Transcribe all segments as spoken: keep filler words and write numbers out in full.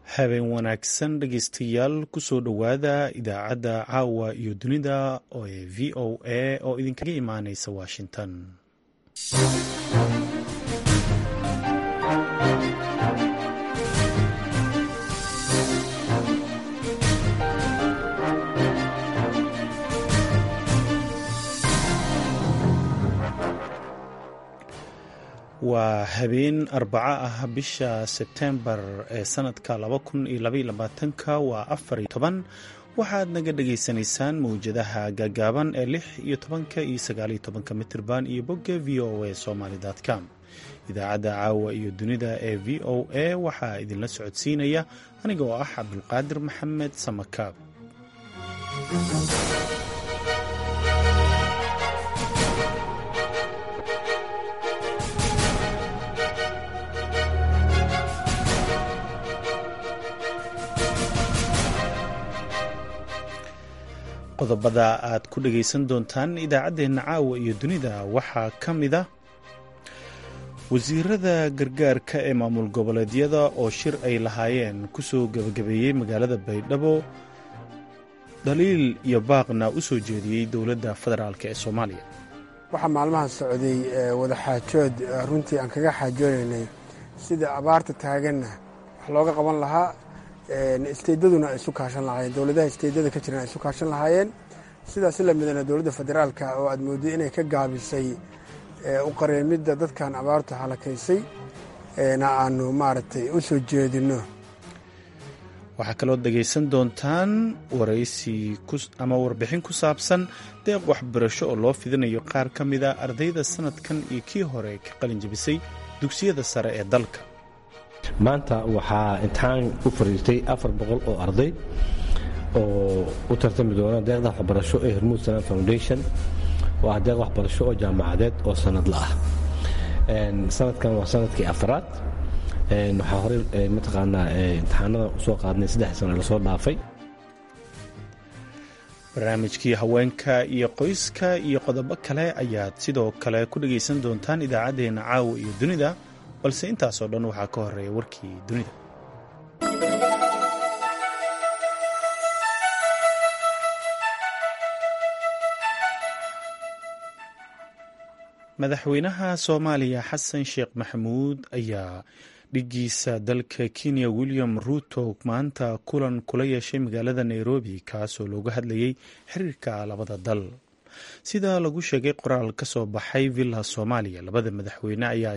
habeen wanaagsan dhegeystayaal kusoo dhowaada idaacadda caawa iyo dunida ee v o a oo idinkaga imaaneysa washington. waa habeen arbaco ah bisha sebtembar ee sanadka laba kun iyo labaiyo labaatanka waa afar iyo toban. waxaad naga dhagaysanaysaan mawjadaha gaagaaban ee lix iyo tobanka iyo sagaal iyo tobanka mitirban iyo bogga v o a somali com. idaacadda caawa iyo dunida ee v o a waxaa idinla socodsiinaya aniga oo ah cabdulqaadir maxamed samakaab. qodobada aad ku dhagaysan doontaan idaacaddeenna caawa iyo dunida waxaa ka mid a wasiirada gargaarka ee maamul goboleedyada oo shir ay lahaayeen kusoo gebagabeeyey magaalada baydhabo, dhaliil iyo baaqna u soo jeediyey dowladda federaalk ee soomaaliya. waxaa maalmahan socday wada xaajood runtii aan kaga xaajoonaynay sida abaarta taaganna wax looga qaban lahaa, isteedaduna ay isu kaashan lahaayeen, dowladaha isteedada ka jiran ay isu kaashan lahaayeen. sidaas la midana dowladda federaalka oo aad moodday inay ka gaabisay u qareemidda dadkan abaartu halakaysay na aanu maaragtay u soo jeedinno. waxaa kaloo dhegaysan doontaan waraysi ama warbixin ku saabsan deeq waxbarasho oo loo fidinayo qaar ka mid a ardayda sanadkan iyo kii hore ka qalin jebisay dugsiyada sare ee dalka. maanta waxaa imtixaan u fariistay afar boqol oo arday oo u tartami doona deeqda waxbarasho ee hormuud salaan foundation, oo ah deeq waxbarasho oo jaamacadeed oo sanadla ah. sanadkan waa sanadkii afaraad. waxaa horey mataqaanaa imtixaanada usoo qaadnay saddex sano lasoo dhaafay. barnaamijkii haweenka iyo qoyska iyo qodobo kale ayaad sidoo kale ku dhagaysan doontaan idaacaddeenna caawa iyo dunida, balse intaasoo dhan waxaa ka horeeya warkii dunida. madaxweynaha soomaaliya xasan sheekh maxamuud ayaa dhigiisa dalka kenya william ruto maanta kulan kula yeeshay magaalada nairobi, kaasoo looga hadlayay xiriirka labada dal. sida lagu sheegay qoraal ka soo baxay villa soomaaliya, labada madaxweyne ayaa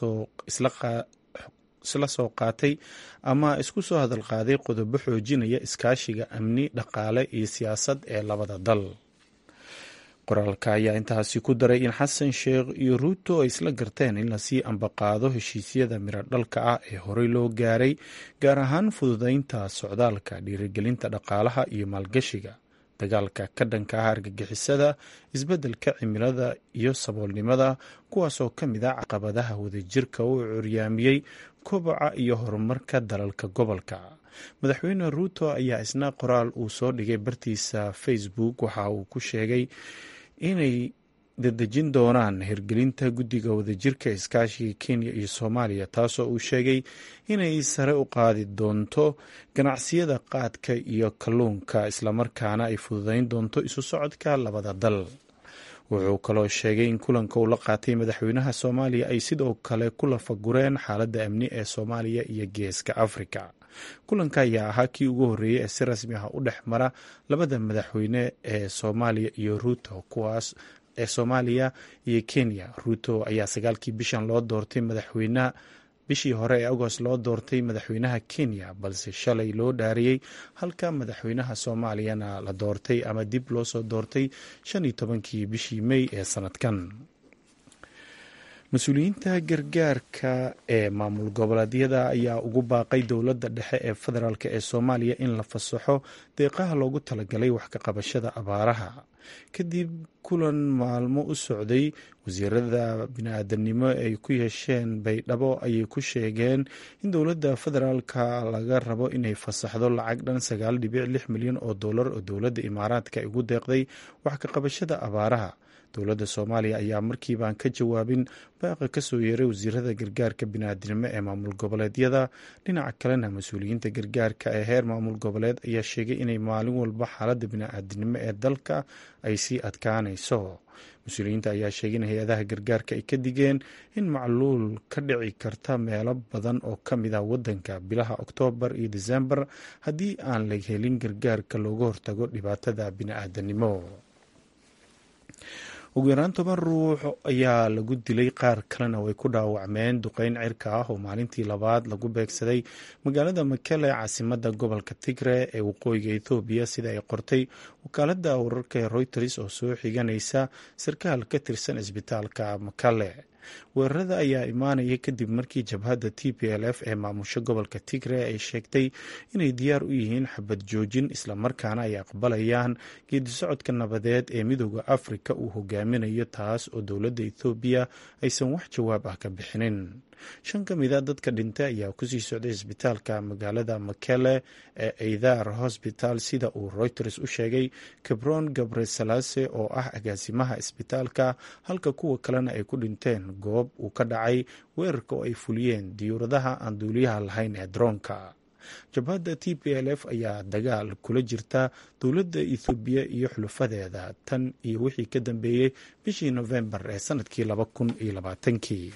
isla soo qaatay ama isku soo hadal qaaday qodobo xoojinaya iskaashiga amni, dhaqaale iyo siyaasad ee labada dal. qoraalka ayaa intaasi ku daray in xasan sheekh iyo ruuto ay isla garteen in lasii ambaqaado heshiisyada miro dhalka ah ee horey loo gaaray, gaar ahaan fududeynta socdaalka, dhiirigelinta dhaqaalaha iyo maalgashiga, dagaalka ka dhanka ah argagixisada, isbeddelka cimilada iyo saboolnimada, kuwaasoo ka mid ah caqabadaha wadajirka u curyaamiyey koboca iyo horumarka dalalka gobolka. madaxweyne ruuto ayaa isna qoraal uu soo dhigay bartiisa facebook waxa uu ku sheegay inay dadejin doonaan hirgelinta guddiga wadajirka iskaashiga kenya iyo soomaaliya, taasoo uu sheegay inay sare u qaadi doonto ganacsiyada qaadka iyo kalluunka, islamarkaana ay fududeyn doonto isu socodka labada dal. wuxuu kaloo sheegay in kulanka uu la qaatay madaxweynaha soomaaliya ay sidoo kale ku lafagureen xaaladda amni ee soomaaliya iyo geeska afrika. kulanka ayaa ahaa kii ugu horreeyey ee si rasmi ah u dhex mara labada madaxweyne ee soomaaliya iyo ruto kuwaas ee soomaaliya iyo kenya. ruto ayaa sagaalkii bishan loo doortay madaxweyne bishii hore ee agost loo doortay madaxweynaha kenya, balse shalay loo dhaariyey, halka madaxweynaha soomaaliyana la doortay ama dib loo soo doortay shan iyo tobankii bishii may ee sanadkan. mas-uuliyiinta gargaarka ee maamul goboleedyada ayaa ugu baaqay dowladda dhexe ee federaalk ee soomaaliya in la fasaxo deeqaha loogu talagalay wax ka qabashada abaaraha. kadib kulan maalmo u socday, wasiirada bini-aadanimo ay ku yeesheen baydhabo ayay ku sheegeen in dowladda federaalka laga rabo inay fasaxdo lacag dhan sagaal dhibic lix milyan oo dollar oo dowladda imaaraadka ay ugu deeqday wax ka qabashada abaaraha. dowladda soomaaliya ayaa markiibaan ka jawaabin baaqa kasoo yeeray wasiirada gargaarka bini'aadinimo ee maamul goboleedyada. dhinaca kalena mas-uuliyiinta gargaarka ee heer maamul goboleed ayaa sheegay inay maalin walba xaaladda bini'aadinimo ee dalka ay sii adkaanayso. mas-uuliyiinta ayaa sheegay in hay-adaha gargaarka ay ka digeen in macluul ka dhici karta meelo badan oo ka mid ah waddanka bilaha oktoobar iyo disembar haddii aan la helin gargaarka looga hortago dhibaatada bini'aadanimo. ugu yaraan toban ruux ayaa lagu dilay, qaar kalena way ku dhaawacmeen duqeyn cirka ah oo maalintii labaad lagu beegsaday magaalada Mekelle ee caasimadda gobolka Tigre ee waqooyiga Ethiopia, sida ay qortay wakaaladda wararka ee Reuters oo soo xiganaysa sarkaal ka tirsan isbitaalka Mekelle. weerarada ayaa imaanaya kadib markii jabhadda T P L F ee maamusha gobolka Tigre ay sheegtay inay diyaar u yihiin xabad joojin islamarkaana ay aqbalayaan geedi socodka nabadeed ee midooda Afrika uu hogaaminayo, taas oo dowladda Ethiopia aysan wax jawaab ah ka bixinin. shan ka mid a dadka dhintay ayaa kusii socday isbitaalka magaalada Mekelle ee Eidar Hospital, sida uu Reuters u sheegay Kebron Gabresalase oo ah agaasimaha isbitaalka, halka kuwa kalena ay ku dhinteen goob uu ka dhacay weerarka oo ay fuliyeen diyuuradaha aan duuliyaha lahayn ee droonka. jabhadda T P L F ayaa dagaal kula jirta dowladda Ethiopia iyo xulufadeeda tan iyo wixii ka dambeeyey bishii Novembar ee sanadkii laba kun iyo labaatankii.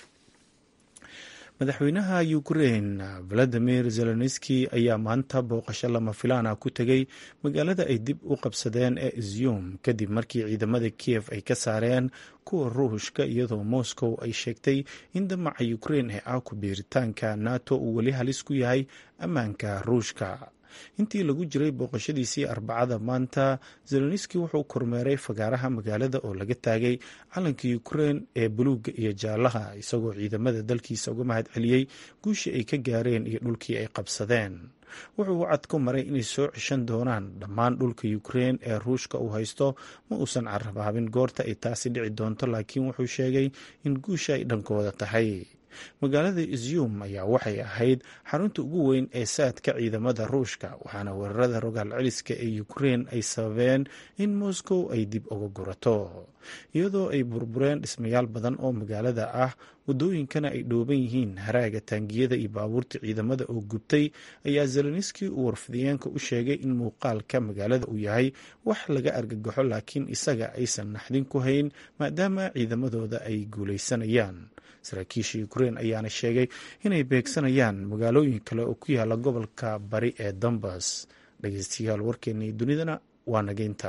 madaxweynaha Ukraine Volodymyr Zelensky ayaa maanta booqasho lama filaan ah ku tegay magaalada ay dib u qabsadeen ee Izium kadib markii ciidamada Kiev ay ka saareen kuwa Ruushka, iyadoo Moscow ay sheegtay in damaca Ukraine ee ah ku biiritaanka NATO uu weli halis ku yahay ammaanka Ruushka. intii lagu jiray booqashadiisii Arbacada maanta, Zelensky wuxuu kormeeray fagaaraha magaalada oo laga taagay calanka Ukraine ee buluuga iyo jaalaha, isagoo ciidamada dalkiisa uga mahad celiyey guushii ay ka gaareen iyo dhulkii ay qabsadeen. wuxuu wacad ku maray inay soo ceshan doonaan dhammaan dhulka Ukraine ee Ruushka uu haysto. ma uusan carrabaabin goorta ay taasi dhici doonto, laakiin wuxuu sheegay in guusha ay dhankooda tahay. magaalada Izium ayaa waxay ahayd xarunta ugu weyn ee saadka ciidamada Ruushka, waxaana weerarada rogaal celiska ee Ukraine ay sababeen in Moscow ay dib uga gurato. iyadoo ay burbureen dhismayaal badan oo magaalada ah, wadooyinkana ay dhooban yihiin haraaga taangiyada iyo baabuurta ciidamada oo gubtay, ayaa Zelensky uu warfidiyeenka u sheegay in muuqaalka magaalada uu yahay wax laga argagaxo, laakiin isaga aysan naxdin ku hayn maadaama ciidamadooda ay guulaysanayaan. saraakiisha Ukraine ayaana sheegay inay beegsanayaan magaalooyin kale oo ku yaala gobolka bari ee Donbas. dhegeystayaal, warkeennii dunidana waa nageynta.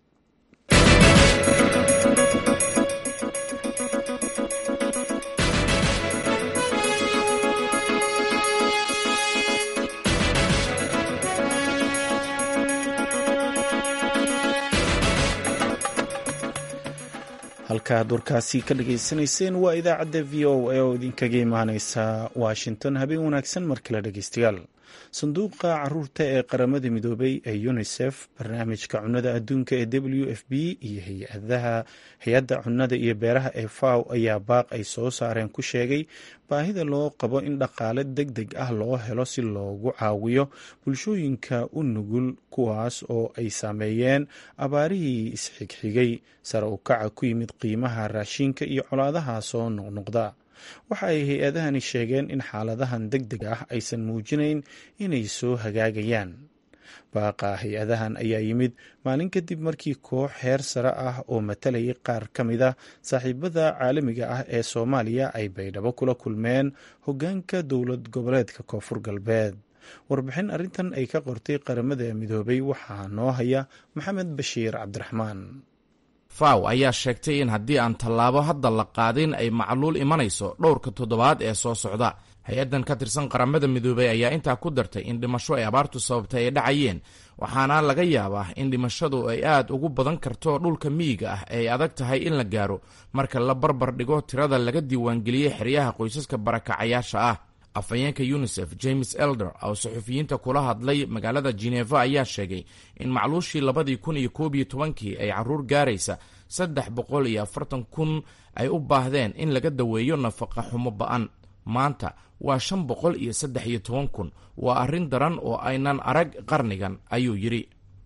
halkaad warkaasi ka dhageysanayseen waa idaacadda v o a oo idinkaga imaaneysa Washington. habeen wanaagsan mar kale dhegeystayaal. sanduuqa caruurta ee qaramada midoobay ee UNICEF, barnaamijka cunnada adduunka ee W F P iyo hay-adaha hay-adda cunnada iyo beeraha ee F A O ayaa baaq ay soo saareen ku sheegay baahida loo qabo in dhaqaale deg deg ah loo helo si loogu caawiyo bulshooyinka u nugul kuwaas oo ay saameeyeen abaarihii isxigxigay, sare u kaca ku yimid qiimaha raashinka iyo colaadaha soo noqnoqda. waxa ay hay-adahani sheegeen in xaaladahan deg deg ah aysan muujinayn inay soo hagaagayaan. baaqa hay-adahan ayaa yimid maalin kadib markii koox heer sare ah oo matalayay qaar ka mid ah saaxiibada caalamiga ah ee Soomaaliya ay Baydhabo kula kulmeen hoggaanka dowlad goboleedka Koonfur Galbeed. warbixin arrintan ay ka qortay qaramada midoobay waxaa noo haya Maxamed Bashiir Cabdiraxmaan. F A O ayaa sheegtay in haddii aan tallaabo hadda la qaadin ay macluul imanayso dhowrka toddobaad ee soo socda. hay-addan ka tirsan qaramada midoobay ayaa intaa ku dartay in dhimasho ay abaartu sababtay ay dhacayeen, waxaana laga yaabaa in dhimashadu ay aad ugu badan karto dhulka miyiga ah ee ay adag tahay in la gaaro marka la barbar dhigo tirada laga diiwaangeliyey xeryaha qoysaska barakacayaasha ah. afhayeenka UNICEF James Elder oo saxufiyiinta kula hadlay magaalada Geneva ayaa sheegay in macluushii labadii kun iyo koob iyo tobankii ay caruur gaaraysa saddex boqol iyo afartan kun ay u baahdeen in laga daweeyo nafaqa xumo ba'an. maanta waa shan boqol iyo saddex iyo toban kun. waa arrin daran oo aynan arag qarnigan, ayuu yidhi.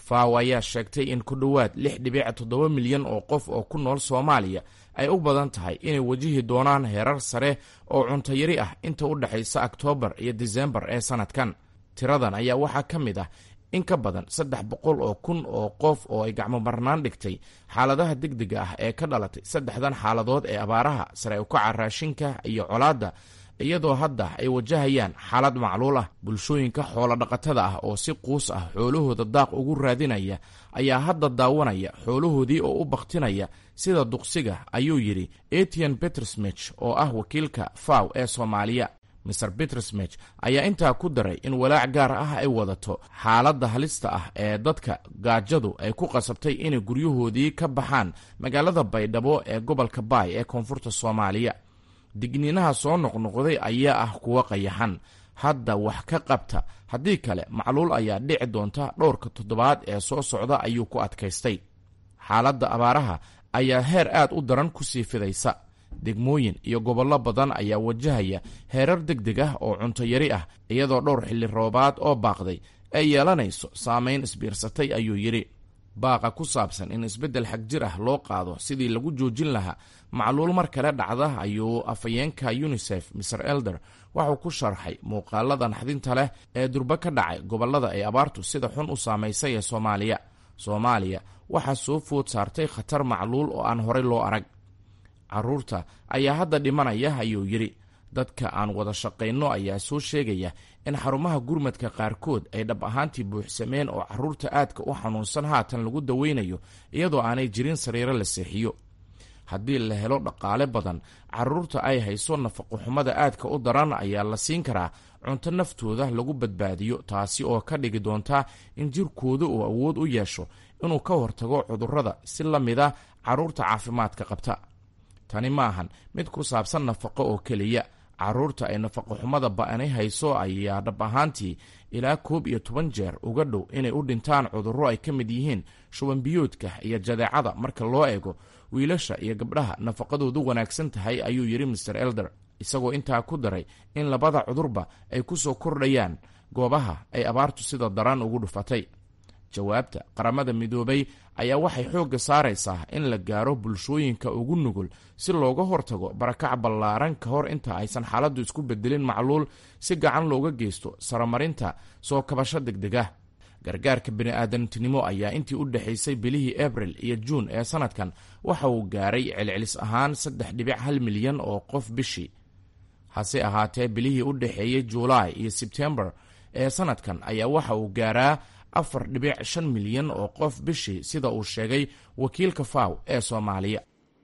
faw ayaa sheegtay in ku dhowaad lix dhibic toddoba milyan oo qof oo ku nool soomaaliya ay u badan tahay inay wajihi doonaan heerar sare oo cuntayari ah inta u dhexaysa oktoobar iyo disembar ee sanadkan. tiradan ayaa waxaa ka mid ah in ka badan saddex boqol oo kun oo qof oo ay gacmo marnaan dhigtay xaaladaha degdega ah ee ka dhalatay saddexdan xaaladood ee abaaraha, sare u kaca raashinka iyo colaadda, iyadoo hadda ay wajahayaan xaalad macluul ah. bulshooyinka xoolo dhaqatada ah oo si quus ah xoolahooda daaq ugu raadinaya ayaa hadda daawanaya xoolahoodii oo u baktinaya sida duqsiga, ayuu yidhi Etienne Petersmich oo ah wakiilka faw ee Soomaaliya. mister Petersmich ayaa intaa ku daray in walaac gaar ah ay wadato xaaladda halista ah ee dadka gaajadu ay ku qasabtay inay guryahoodii ka baxaan magaalada Baydhabo ee gobolka Baay ee koonfurta Soomaaliya. digniinaha soo noqnoqday ayaa ah kuwa qayaxan. hadda wax ka qabta, haddii kale macluul ayaa dhici doonta dhowrka toddobaad ee soo socda, ayuu ku adkaystay. xaaladda abaaraha ayaa heer aad u daran ku sii fidaysa. degmooyin iyo gobollo badan ayaa wajahaya heerar degdeg ah oo cunto yari ah, iyadoo dhowr xilli roobaad oo baaqday ay yeelanayso saamayn isbiirsatay, ayuu yidhi. baaqa ku saabsan in isbeddel xagjir ah loo qaado sidii lagu joojin lahaa macluul mar kale dhacda ayuu afhayeenka unisef mister elder waxuu ku sharxay muuqaalada naxdinta leh ee durba ka dhacay gobollada ay abaartu sida xun u saamaysay ee soomaaliya. soomaaliya waxaa soo food saartay khatar macluul oo aan horey loo arag. carruurta ayaa hadda dhimanaya, ayuu yidhi. dadka aan wada shaqayno ayaa soo sheegaya in xarumaha gurmadka qaarkood ay dhab ahaantii buuxsameen oo carruurta aadka u xanuunsan haatan lagu daweynayo iyadoo aanay jirin sariiro la seexiyo. haddii la helo dhaqaale badan, carruurta ay hayso nafaqoxumada aadka u daran ayaa la siin karaa cunto naftooda lagu badbaadiyo, taasi oo ka dhigi doonta in jirkooda uu awood u yeesho inuu ka hortago cudurrada si la mida carruurta caafimaadka qabta. tani ma ahan mid ku saabsan nafaqo oo keliya. carruurta ay nafaqoxumada ba'ani hayso ayaa dhab ahaantii ilaa koob iyo toban jeer uga dhow inay u dhintaan cudurro ay ka mid yihiin shubanbiyoodka iyo jadeecada marka loo eego wiilasha iyo gabdhaha nafaqadoodu wanaagsan tahay, ayuu yidhi mister elder, isagoo intaa ku daray in labada cudurba ay ku soo kordhayaan goobaha ay abaartu sida daran ugu dhufatay. jawaabta qaramada midoobay ayaa waxay xoogga saaraysaa in la gaaro bulshooyinka ugu nugul si looga hortago barakac ballaaran ka hor inta aysan xaaladdu isku bedelin macluul, si gacan looga geysto saramarinta soo kabasho degdeg ah. gargaarka bini'aadantinimo ayaa intii u dhexaysay bilihii abril iyo juun ee sanadkan waxa uu gaaray celcelis ahaan saddex dhibic hal milyan oo qof bishii. hase ahaatee bilihii u dhexeeyey juulaay iyo sebtembar ee sanadkan ayaa waxa uu gaaraa afar dhibic shan milyan oo qof bishii, sida uu sheegay wakiilka faw ee Soomaaliya.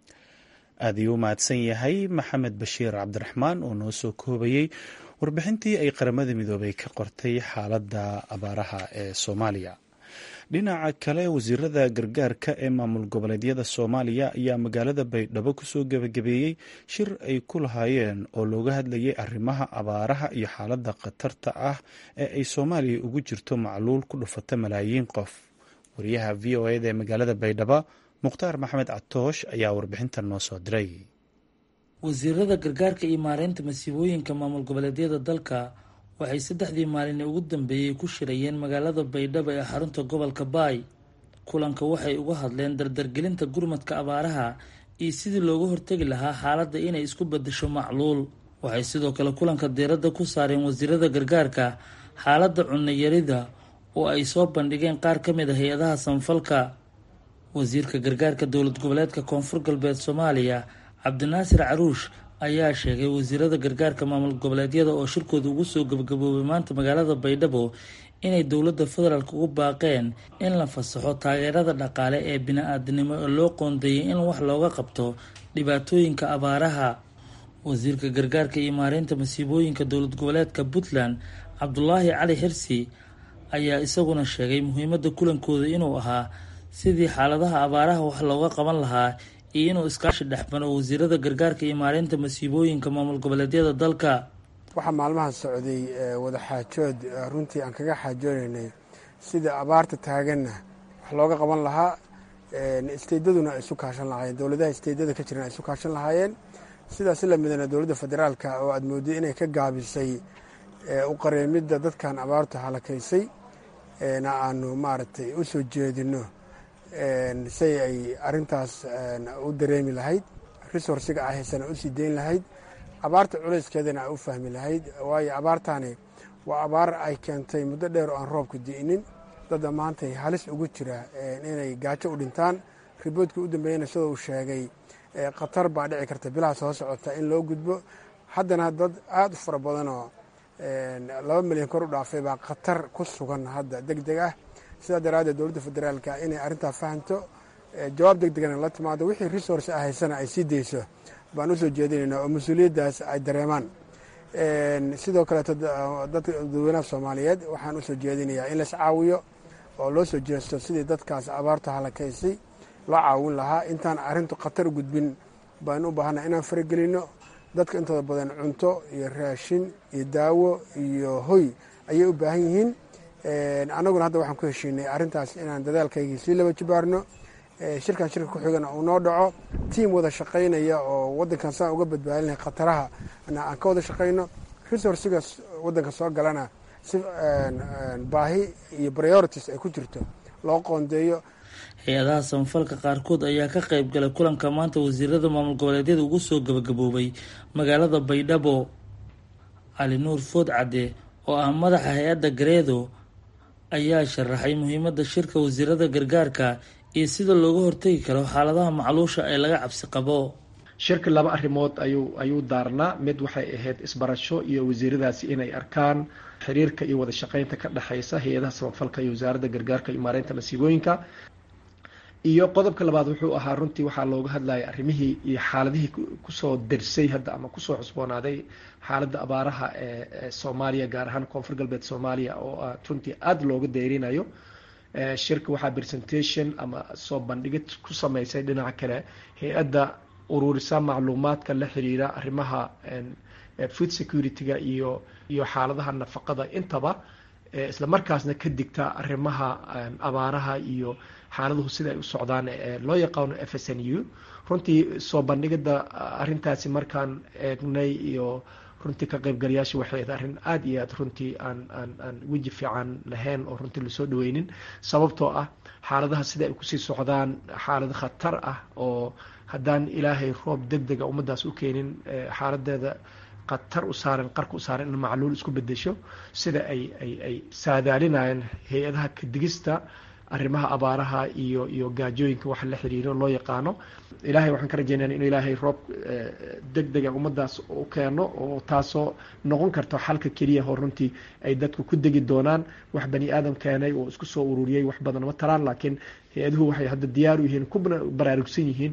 aad ayuu u mahadsan yahay maxamed bashiir cabdiraxmaan oo noo soo koobayey warbixintii ay qaramada midoobay ka qortay xaaladda abaaraha ee Soomaaliya. dhinaca kale, wasiirada gargaarka ee maamul goboleedyada Soomaaliya ayaa magaalada Baydhabo kusoo gabagabeeyey shir ay ku lahaayeen oo looga hadlayay arrimaha abaaraha iyo xaaladda khatarta ah ee ay Soomaaliya ugu jirto macluul ku dhufata malaayiin qof. wariyaha v o eda ee magaalada Baydhabo Mukhtaar Maxamed Catoosh ayaa warbixintan noo soo diray. wasiirada gargaarka iyo maareynta masiibooyinka maamul goboleedyada dalka waxay saddexdii maalin ugu dambeeyey ku shirayeen magaalada Baydhabo ee xarunta gobolka Baay. kulanka waxay uga hadleen dardargelinta gurmadka abaaraha iyo sidii looga hortagi lahaa xaaladda inay isku bedesho macluul. waxay sidoo kale kulanka diiradda ku saareen wasiirada gargaarka xaaladda cunno yarida oo ay soo bandhigeen qaar ka mid ah hay-adaha samfalka. wasiirka gargaarka dowlad goboleedka koonfur galbeed Soomaaliya Cabdinaasir Caruush ayaa sheegay wasiirada gargaarka maamul goboleedyada oo shirkooda ugu soo gabagaboobay maanta magaalada Baydhabo inay dowladda federaalk ugu baaqeen in la fasaxo taageerada dhaqaale ee bini-aadamnimo oo loo qoondeeyay in wax looga qabto dhibaatooyinka abaaraha. wasiirka gargaarka iyo maareynta masiibooyinka dowlad goboleedka Puntland Cabdulaahi Cali Xirsi ayaa isaguna sheegay muhiimadda kulankooda inuu ahaa sidii xaaladaha abaaraha wax looga qaban lahaa iyo inuu iskaashi dhexmaro wasiirada gargaarka iyo maareynta masiibooyinka maamul goboleedyada dalka. waxaa maalmahan socday wada xaajood runtii aan kaga xaajoonaynay sida abaarta taaganna wax looga qaban lahaa, isteedaduna ay isu kaashan lahaayeen, dowladaha isteedada ka jiran ay isu kaashan lahaayeen. sidaas la midana dowladda federaalka oo aad mooday inay ka gaabisay u qareemidda dadkan abaartu halakaysay na aanu maaragtay u soo jeedino say ay arrintaas u dareemi lahayd, resourciga ah haysana u sii dayn lahayd, abaarta culayskeedana ay u fahmi lahayd. waayo abaartaani waa abaar ay keentay muddo dheer oo aan roobku di'inin, dadda maantay halis ugu jira inay gaajo u dhintaan. riboodkii u dambeeyana sida uu sheegay khatar baa dhici karta bilaha soo socota in loo gudbo. haddana dad aada u fara badanoo laba milyan kor u dhaafay baa khatar ku sugan hadda deg deg ah. sidaa daraaddeed dowladda federaalka inay arrintaa fahamto, jawaab deg degana la timaado, wixii resource ah haysana ay sii dayso baan u soo jeedinaynaa oo mas-uuliyaddaas ay dareemaan. sidoo kaleeto dadka dadweynaha soomaaliyeed waxaan u soo jeedinayaa in lais caawiyo oo loo soo jeesto sidii dadkaas abaarta halakaysay loo caawin lahaa. intaan arrintu khatar u gudbin baan u baahanaa inaan faragelinno. dadka intooda badan cunto iyo raashin iyo daawo iyo hoy ayay u baahan yihiin. annaguna hadda waxaan ku heshiinay arrintaas inaan dadaalkaygii sii laba jibaarno. shirkan shirka ku xigana uu noo dhaco tiim wada shaqaynaya oo waddankan saan uga badbaadinay khataraha aan ka wada shaqayno. resourcigaas waddanka soo galana si baahi iyo priorities ay ku jirto loo qoondeeyo. hay-adaha samafalka qaarkood ayaa ka qayb galay kulanka maanta wasiirada maamul goboleedyada ugu soo gabagaboobay magaalada baydhabo. cali nuur food cadde oo ah madaxa hay-adda gareedo ayaa sharaxay muhiimadda shirka wasiirada gargaarka iyo sida looga hortegi karo xaaladaha macluusha ee laga cabsi qabo. shirka laba arrimood ayuu ayuu daarnaa. mid waxay ahayd isbarasho iyo wasiiradaasi inay arkaan xiriirka iyo wada shaqaynta ka dhexaysa hay-adaha samafalka iyo wasaaradda gargaarka iyo maareynta masiibooyinka. iyo qodobka labaad wuxuu ahaa runtii waxaa looga hadlayay arrimihii iyo xaaladihii kusoo dersay hadda ama kusoo cusboonaaday xaaladda abaaraha ee soomaaliya, gaar ahaan koonfur galbeed soomaaliya oo runtii aada looga deyrinayo. shirka waxaa presentation ama soo bandhigid ku sameysay dhinaca kale hay-adda ururisa macluumaadka la xiriira arrimaha food security-ga iyo iyo xaaladaha nafaqada intaba, isla markaasna ka digta arrimaha abaaraha iyo xaaladuhu sida ay u socdaan ee loo yaqaano F S N U. runtii soo bandhigida arrintaasi markaan eegnay iyo runtii ka qaybgalayaasha waxay ahayd arrin aada iyo aada runtii aan aan aan weji fiican lahayn oo runtii lasoo dhaweynin, sababtoo ah xaaladaha sida ay kusii socdaan xaalado khatar ah oo haddaan ilaahay roob deg dega ummaddaas u keenin xaaladeeda khatar u saaran qarka u saaran in macluul isku bedesho, sida ay ay ay saadaalinayaan hay-adaha kadigista arrimaha abaaraha iyo iyo gaajooyinka waxa la xiriiro loo yaqaano. ilaahay waxaan ka rajaynaynaa inuu ilaahay roob deg dega ummaddaas u keeno oo taasoo noqon karto xalka keliya oo runtii ay dadku ku degi doonaan. wax bani aadam keenay oo isku soo ururiyey wax badan ma taraan, laakiin hay-aduhu waxay hadda diyaar u yihiin, ku baraarugsan yihiin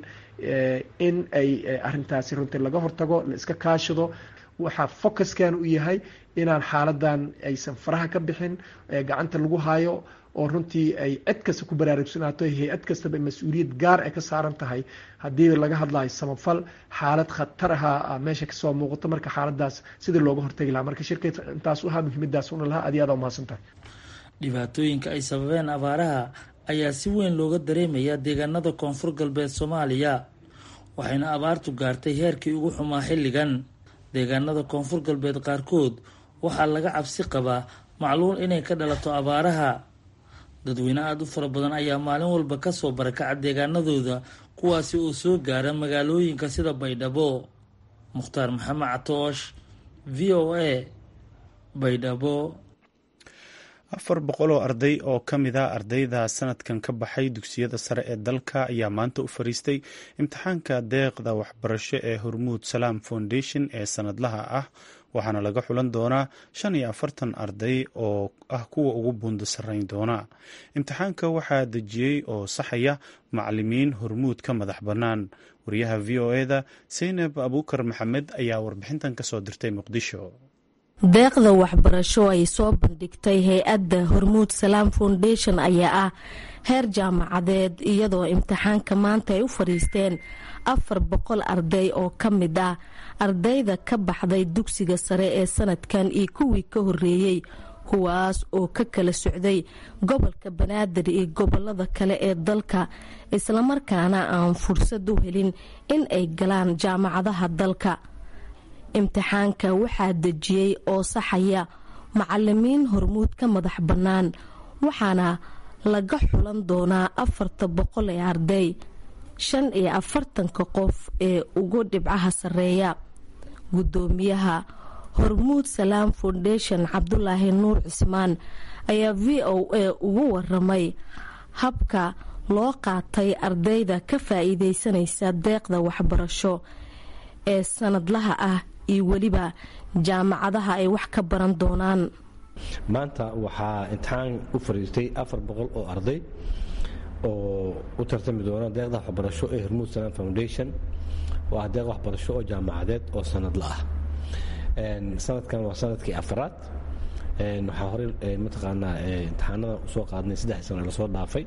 in ay arrintaasi runtii laga hortago, la iska kaashado. waxaa focuskan u yahay inaan xaaladan aysan faraha ka bixin, gacanta lagu hayo oo runtii ay cid kasta ku baraarugsanaato, hay-ad kastaba mas-uuliyad gaar ay ka saaran tahay haddii laga hadlayo samafal. xaalad khatar aha meesha kasoo muuqato, marka xaaladaas sidii looga hortagi lahaa. marka shirka intaas u ahaa muhiimadaas una lahaa. aad iyo aad aa umahadsan tahay. dhibaatooyinka ay sababeen abaaraha ayaa si weyn looga dareemaya deegaanada koonfur galbeed soomaaliya, waxayna abaartu gaartay heerkii ugu xumaa xilligan. deegaanada koonfur galbeed qaarkood waxaa laga cabsi qabaa macluul inay ka dhalato abaaraha. dadweyne aada u fara badan ayaa maalin walba kasoo barakaca deegaanadooda, kuwaasi oo soo gaara magaalooyinka sida baydhabo. mukhtaar maxamed catoosh, v o a, baydhabo. afar boqol oo arday oo ka mid a ardayda sanadkan ka baxay dugsiyada sare ee dalka ayaa maanta u fariistay imtixaanka deeqda waxbarasho ee hormuud salaam foundation ee sanadlaha ah, waxaana laga xulan doonaa shan iyo afartan arday oo ah kuwa ugu buundo sarreyn doona. imtixaanka waxaa dejiyey oo saxaya macalimiin hormuud ka madax bannaan. wariyaha v o eda saynab abuukar maxamed ayaa warbixintan kasoo dirtay muqdisho. deeqda waxbarasho ay soo bandhigtay hay-adda hormuud salaam foundation ayaa ah heer jaamacadeed, iyadoo imtixaanka maanta ay u fadhiisteen afar boqol arday oo ka mid ah ardayda ka baxday dugsiga sare ee sanadkan iyo kuwii ka horeeyey, kuwaas oo ka kala socday gobolka banaadir iyo gobolada kale ee dalka, islamarkaana aan fursad u helin in ay galaan jaamacadaha dalka. imtixaanka waxaa dejiyey oo saxaya macalimiin hormuud ka madax bannaan, waxaana laga xulan doonaa afarta boqol ee arday shan iyo afartanka qof ee ugu dhibcaha sareeya. gudoomiyaha hormuud salaam foundation cabdulaahi nuur cismaan ayaa v o a ugu waramay habka loo qaatay ardayda ka faa'iidaysanaysa deeqda waxbarasho ee sanadlaha ah iyo weliba jaamacadaha ay wax ka baran doonaan. maanta waxaa imtixaan u fariistay afar boqol oo arday oo u tartami doona deeqda waxbarasho ee hormuud salaam foundation oo ah deeq waxbarasho oo jaamacadeed oo sanadla ah. sanadkan waa sanadkii afaraad. waxaa horey mataqaanaa imtixaanada usoo qaadnay saddex sano lasoo dhaafay.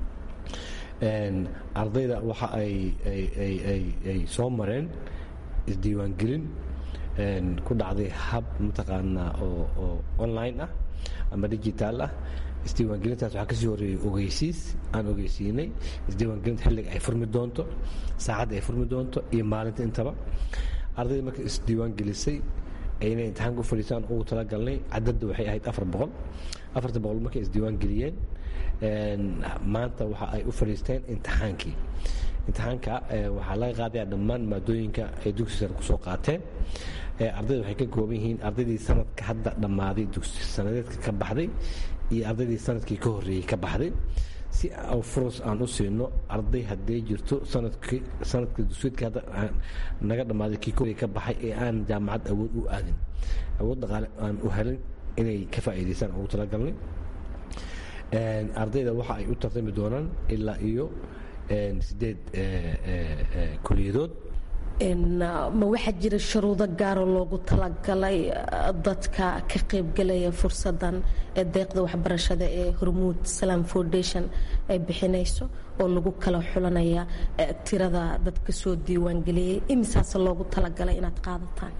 ardayda waxa ay soo mareen isdiiwaangelin ku dhacday hab mataqaanaa oo online ah ama digitaal ah. isdiiwaangelintaas waxaa kasii horeeyey ogeysiis aan ogeysiinay isdiiwaangelinta xilliga ay furmi doonto, saacadda ay furmi doonto iyo maalinta intaba. ardayda marka isdiiwaangelisay inay imtixaanka u fadhiisaan ugu talagalnay cadadda waxay ahayd afar boqol afarta boqol markay isdiiwaangeliyeen maanta waxa ay u fadhiisteen imtixaankii. imtixaanka waxaa laga qaadayaa dhammaan maadooyinka ay dugsi sare kusoo qaateen. ardayda waxay ka kooban yihiin ardaydii sanadka hadda dhammaaday dugsi sanadeedka ka baxday iyo ardaydii sanadkii ka horreeyey ka baxday, si furas aan u siino arday hadday jirto sanadka dugsiyeedka hadda naga dhammaaday kii ka horreeyey ka baxay ee aan jaamacad awood u aadin, awood dhaqaale aan u helin inay ka faa'iidaystaan ugu talagalnay. ardayda waxa ay u tartami doonaan ilaa iyo sideed kuliyadood. ma waxaa jira shuruudo gaaro loogu talagalay dadka ka qaybgalaya fursadan ee deeqda waxbarashada ee hormuud salaam foundation ay bixinayso oo lagu kala xulanaya tirada dadka soo diiwaangeliyey? imisaase loogu talagalay inaad qaadataan?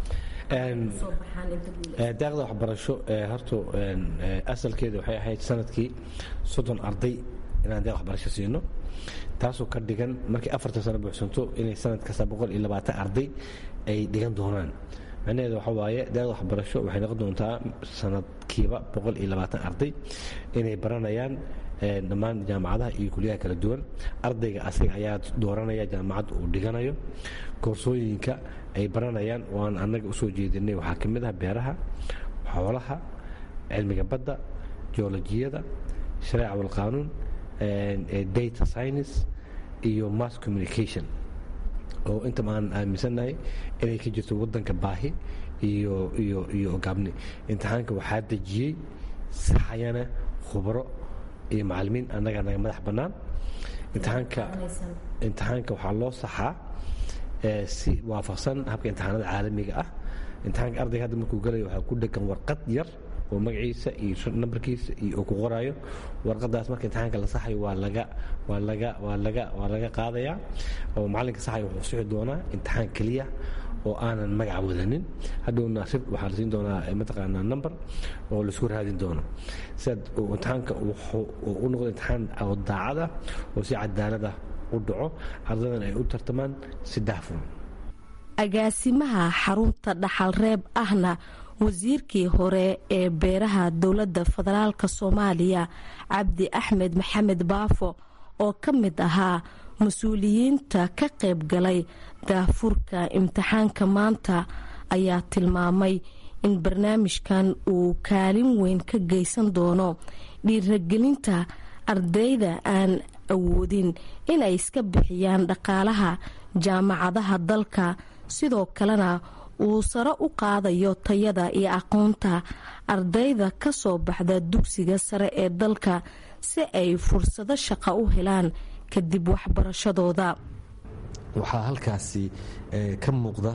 deeqda waxbarasho horta asalkeeda waxay ahayd sanadkii soddon arday inaan deeq waxbarasho siino, taasoo ka dhigan markii afartan sano buuxsanto inay sanad kasta boqol iyo labaatan arday ay dhigan doonaan. macnaheedu waxa waaye deeqda waxbarasho waxay noqon doontaa sanadkiiba boqol iyo labaatan arday inay baranayaan dhammaan jaamacadaha iyo kuliyaha kala duwan. ardayga asaga ayaa dooranaya jaamacadda uu dhiganayo. koorsooyinka ay baranayaan waan annaga usoo jeedinay waxaa ka mid ah beeraha, xoolaha, cilmiga badda, joolojiyada, shareeca walqaanuun, data science iyo mass communication, oo inta aan aaminsannahay inay ka jirto wadanka baahi iyo iyo iyo ogaabni. imtixaanka waxaa dejiyey saxayana khubro iyo macallimiin annaga naga madax bannaan. imtixaanka imtixaanka waxaa loo saxaa si waafaqsan habka imtixaanada caalamiga ah. imtixaanka ardayga hadda markuu galayo waxaa ku dhegan warqad yar oo magaciisa iyo nambarkiisa iyo uu ku qoraayo. warqadaas marka imtixaanka la saxayo waa laga waa laga waa laga waa laga qaadayaa oo macallinka saxayo wuxuu sixi doonaa imtixaan keliya oo aanan magac wadanin. hadhowna rib waxaa la siin doonaa mataqaanaa number oo laisku raadin doono. sidaad imtixaanka wuxuu u noqdo imtixaan oo daacada oo si cadaalada u dhaco, ardadan ay u tartamaan saddex furan. agaasimaha xarunta dhaxal reeb ahna wasiirkii hore ee beeraha dowladda federaalk soomaaliya cabdi axmed maxamed baafo oo ka mid ahaa mas-uuliyiinta ka qayb galay daafurka imtixaanka maanta ayaa tilmaamay in barnaamijkan uu kaalin weyn ka geysan doono dhiiragelinta ardayda aan awoodin inay iska bixiyaan dhaqaalaha jaamacadaha dalka, sidoo kalena uu sare u qaadayo tayada iyo aqoonta ardayda ka soo baxda dugsiga sare ee dalka si ay fursado shaqo u helaan kadib waxbarashadooda. waxaa halkaasi ka muuqda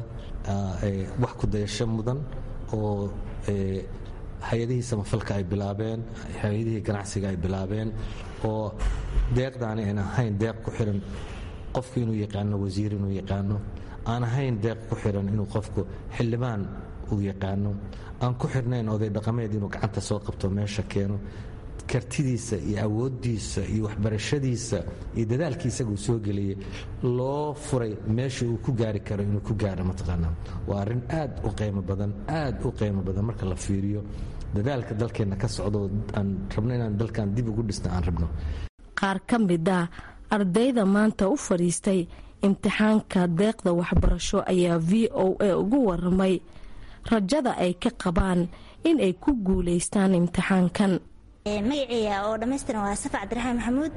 wax ku dayasho mudan oo hay-adihii samafalka ay bilaabeen, hay-adihii ganacsiga ay bilaabeen, oo deeqdaani aan ahayn deeq ku xiran qofku inuu yaqaano wasiir inuu yaqaano, aan ahayn deeq ku xiran inuu qofku xildhibaan uu yaqaano, aan ku xirnayn oday dhaqameed inuu gacanta soo qabto meesha keeno. kartidiisa iyo awooddiisa iyo waxbarashadiisa iyo dadaalkiisa uu soo geliyey loo furay meesha uu ku gaari karo inuu ku gaaro mataqaanaa. waa arrin aad u qiimo badan aad u qiimo badan marka la fiiriyo dadaalka dalkeenna ka socdo aan rabno inaan dalkan dib ugu dhisno aan rabno. qaar ka mid ah ardayda maanta u fadhiistay imtixaanka deeqda waxbarasho ayaa v o a ugu waramay rajada ay ka qabaan in ay ku guulaystaan imtixaankan. magaceyga oo dhammaystiran waa Safa Cabdiraxmaan Maxamuud.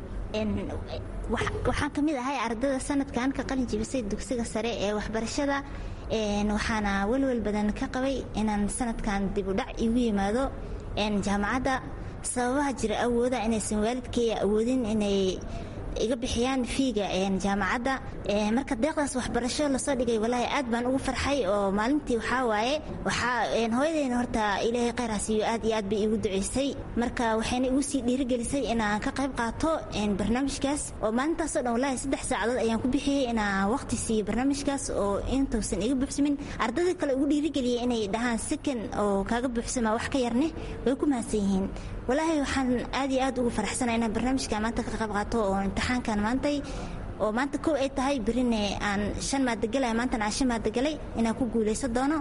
waxaan ka mid ahay ardayda sanadkan ka qalin jebisay dugsiga sare ee waxbarashada. waxaana welwel badan ka qabay inaan sanadkan dib u dhac igu yimaado jaamacadda sababaha jira awooda inaysan waalidkay awoodin inay iga bixiyaan fiiga jaamacadda. marka deeqdaas waxbarasho lasoo dhigay walaahi aad baan ugu farxay oo maalintii waxaa waaye waxaa hooyadeyna horta ilaahay khayr ha siiyo aad iyo aad bay iigu duceysay. marka waxayna igu sii dhiirigelisay inaan ka qayb qaato barnaamijkaas oo maalintaasoo dhan walaahi saddex saacadood ayaan ku bixiyey inaan waqti siiyo barnaamijkaas oo intuusan iga buuxsamin. ardayda kale ugu dhiirigeliyay inay dhahaan second oo kaaga buuxsama wax ka yarne way ku mahadsan yihiin. walaahi waxaan aad iyo aad ugu faraxsanahay inaan barnaamijka maanta ka qayb qaato oo imtixaankan maantay oo maanta kow ay tahay berine aan shan maadagalay maantana aan shan maadagalay inaan ku guulaysan doono.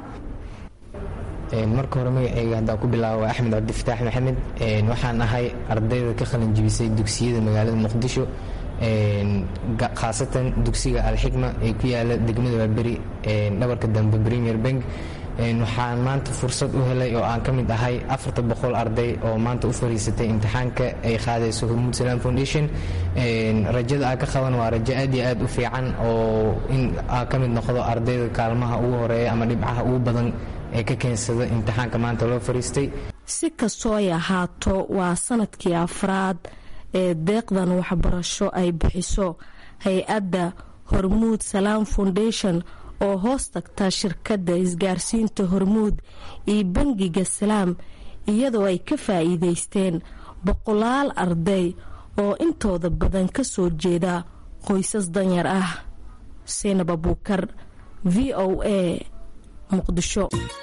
marka hore magacayga haddaan ku bilaabo waa Axmed Cabdifataax Maxamed. waxaan ahay ardayda ka qalin jebisay dugsiyada magaalada Muqdisho, khaasatan dugsiga Alxigma ee ku yaala degmada Waaberi dhabarka dambe Premier Bank. waxaan maanta fursad u helay oo aan ka mid ahay afarta boqol arday oo maanta u fariisatay imtixaanka ay qaadayso Hormuud Salaam Foundation. rajada aan ka qaban waa rajo aad iyo aad u fiican oo in aan ka mid noqdo ardayda kaalmaha ugu horeeya ama dhibcaha ugu badan ee ka keensada imtixaanka maanta loo fariistay. si kastoo ay ahaato waa sanadkii afraad ee deeqdan waxbarasho ay bixiso hay-adda Hormuud Salaam Foundation oo hoos tagta shirkadda isgaarsiinta Hormuud iyo bangiga Salaam, iyadoo ay ka faa'iidaysteen boqolaal arday oo intooda badan ka soo jeeda qoysas danyar ah. Seenab Abuukar, V O A, Muqdisho.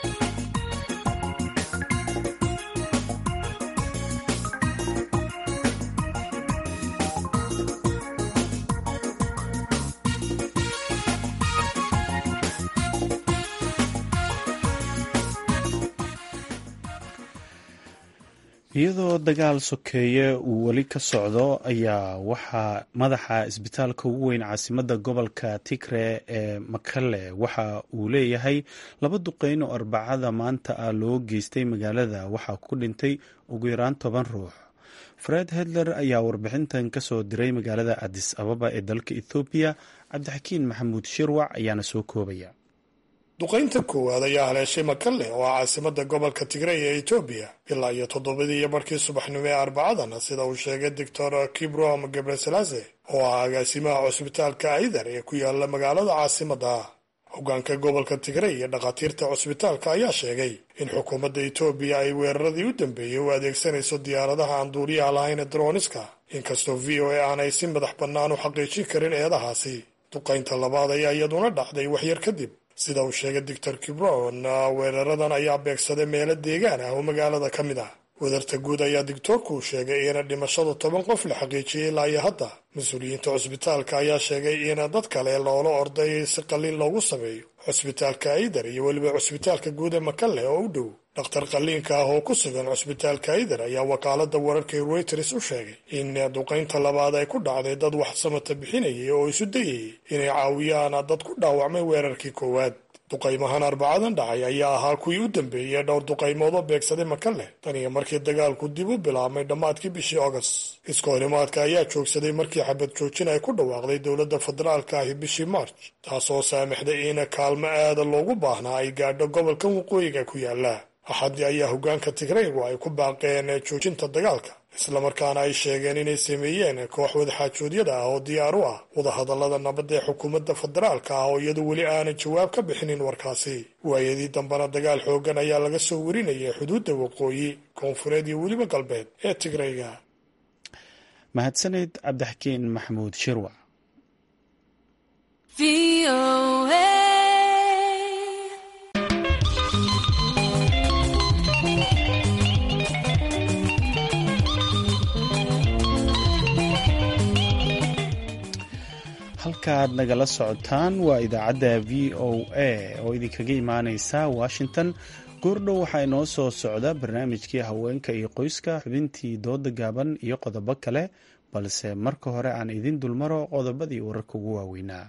iyadoo dagaal sokeeye uu weli ka socdo ayaa waxaa madaxa isbitaalka ugu weyn caasimadda gobolka Tigray ee Mekelle waxa uu leeyahay laba duqeyn oo arbacada maanta ah loo geystay magaalada waxaa ku dhintay ugu yaraan toban ruux. Fred Hedler ayaa warbixintan ka soo diray magaalada Addis Ababa ee dalka Ethiopia. Cabdixakiin Maxamuud Shirwac ayaana soo koobaya. duqaynta koowaad ayaa haleeshay Mekelle oo ah caasimadda gobolka Tigray ee Ethiopia ilaa iyo toddobadii iyo barkii subaxnimo ee arbacadana, sida uu sheegay Doctor Kibroham Gebreselassie oo ah agaasimaha cusbitaalka Aydar ee ku yaala magaalada caasimadda. hoggaanka gobolka Tigray iyo dhakhaatiirta cusbitaalka ayaa sheegay in xukuumadda Ethiopia ay weeraradii u dambeeyey u adeegsanayso diyaaradaha aan duuliyaha lahayn ee droniska, inkastoo V O A aanay si madax bannaan u xaqiijin karin eedahaasi. duqaynta labaad ayaa iyaduna dhacday waxyar kadib, sida uu sheegay Doctor Kibroham. weeraradan ayaa beegsaday meelo deegaan ah oo magaalada ka mid ah. wadarta guud ayaa digtoorku sheegay in dhimashadu toban qof la xaqiijiyey ilaa iyo hadda. mas-uuliyiinta cusbitaalka ayaa sheegay in dad kale loola orday si qalliin loogu sameeyo cusbitaalka Aydar iyo weliba cusbitaalka guud ee Mekelle oo u dhow. dhakhtar qalliinka ah oo ku sugan cusbitaalka Aydar ayaa wakaaladda wararka Reuters u sheegay in duqaynta labaad ay ku dhacday dad wax samata bixinayay oo isu dayayay inay caawiyaan dad ku dhaawacmay weerarkii koowaad. duqaymahan arbacadan dhacay ayaa ahaa kuwii u dambeeyey dhowr duqaymood oo beegsaday Mekelle tan iyo markii dagaalku dib u bilaabmay dhammaadkii bishii August. iskoorimaadka ayaa joogsaday markii xabad joojin ay ku dhawaaqday dowladda federaalka ahi bishii March, taasoo saamaxday in kaalmo aada loogu baahnaa ay gaadho gobolkan waqooyiga ku yaala. axadii ayaa hoggaanka Tigraygu ay ku baaqeen joojinta dagaalka, islamarkaana ay sheegeen inay sameeyeen koox wadaxaajoodyada ah oo diyaar u ah wadahadallada nabadda ee xukuumadda federaalka ah oo iyadu weli aanay jawaab ka bixinin warkaasi. waayadii dambena dagaal xooggan ayaa laga soo warinayay xuduudda waqooyi, koonfureed iyo weliba galbeed ee Tigrayga. mahadsanid Cabdixakiin Maxamuud Shirwac. halkaaad nagala socotaan waa idaacadda V O A oo idinkaga imaaneysa Washington. goordhow waxaa inoo soo socda barnaamijkii haweenka iyo qoyska, xubintii dooda gaaban iyo qodobo kale, balse marka hore aan idin dulmaro qodobadii wararka ugu waaweynaa.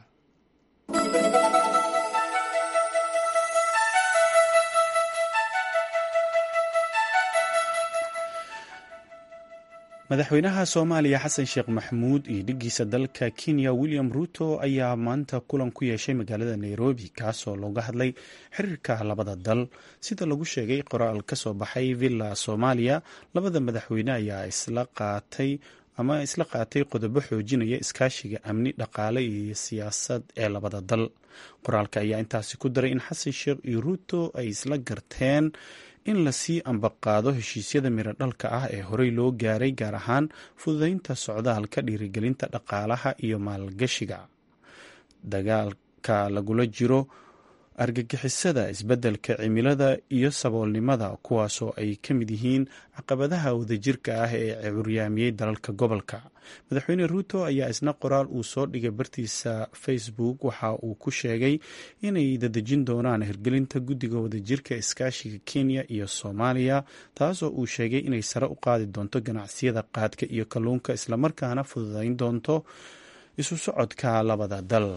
madaxweynaha soomaaliya xasan sheekh maxamuud iyo dhiggiisa dalka kenya william ruto ayaa maanta kulan ku yeeshay magaalada nairobi, kaasoo looga hadlay xiriirka labada dal. sida lagu sheegay qoraal ka soo baxay villa soomaaliya, labada madaxweyne ayaa isla qaatay ama isla qaatay qodobo xoojinaya iskaashiga amni, dhaqaale iyo siyaasad ee labada dal. qoraalka ayaa intaasi ku daray in xasan sheekh iyo ruto ay isla garteen in lasii ambaqaado heshiisyada miro dhalka ah ee horey loo gaaray, gaar ahaan fududeynta socdaalka, dhiirigelinta dhaqaalaha iyo maalgashiga, dagaalka lagula jiro argagixisada, isbeddelka cimilada iyo saboolnimada, kuwaasoo ay ka mid yihiin caqabadaha wadajirka ah ee curyaamiyey dalalka gobolka. madaxweyne ruto ayaa isna qoraal uu soo dhigay bartiisa facebook waxa uu ku sheegay inay dadejin doonaan hirgelinta guddiga wadajirka iskaashiga kenya iyo soomaaliya, taasoo uu sheegay inay sare u qaadi doonto ganacsiyada qaadka iyo kalluunka, islamarkaana fududeyn doonto isu socodka labada dal.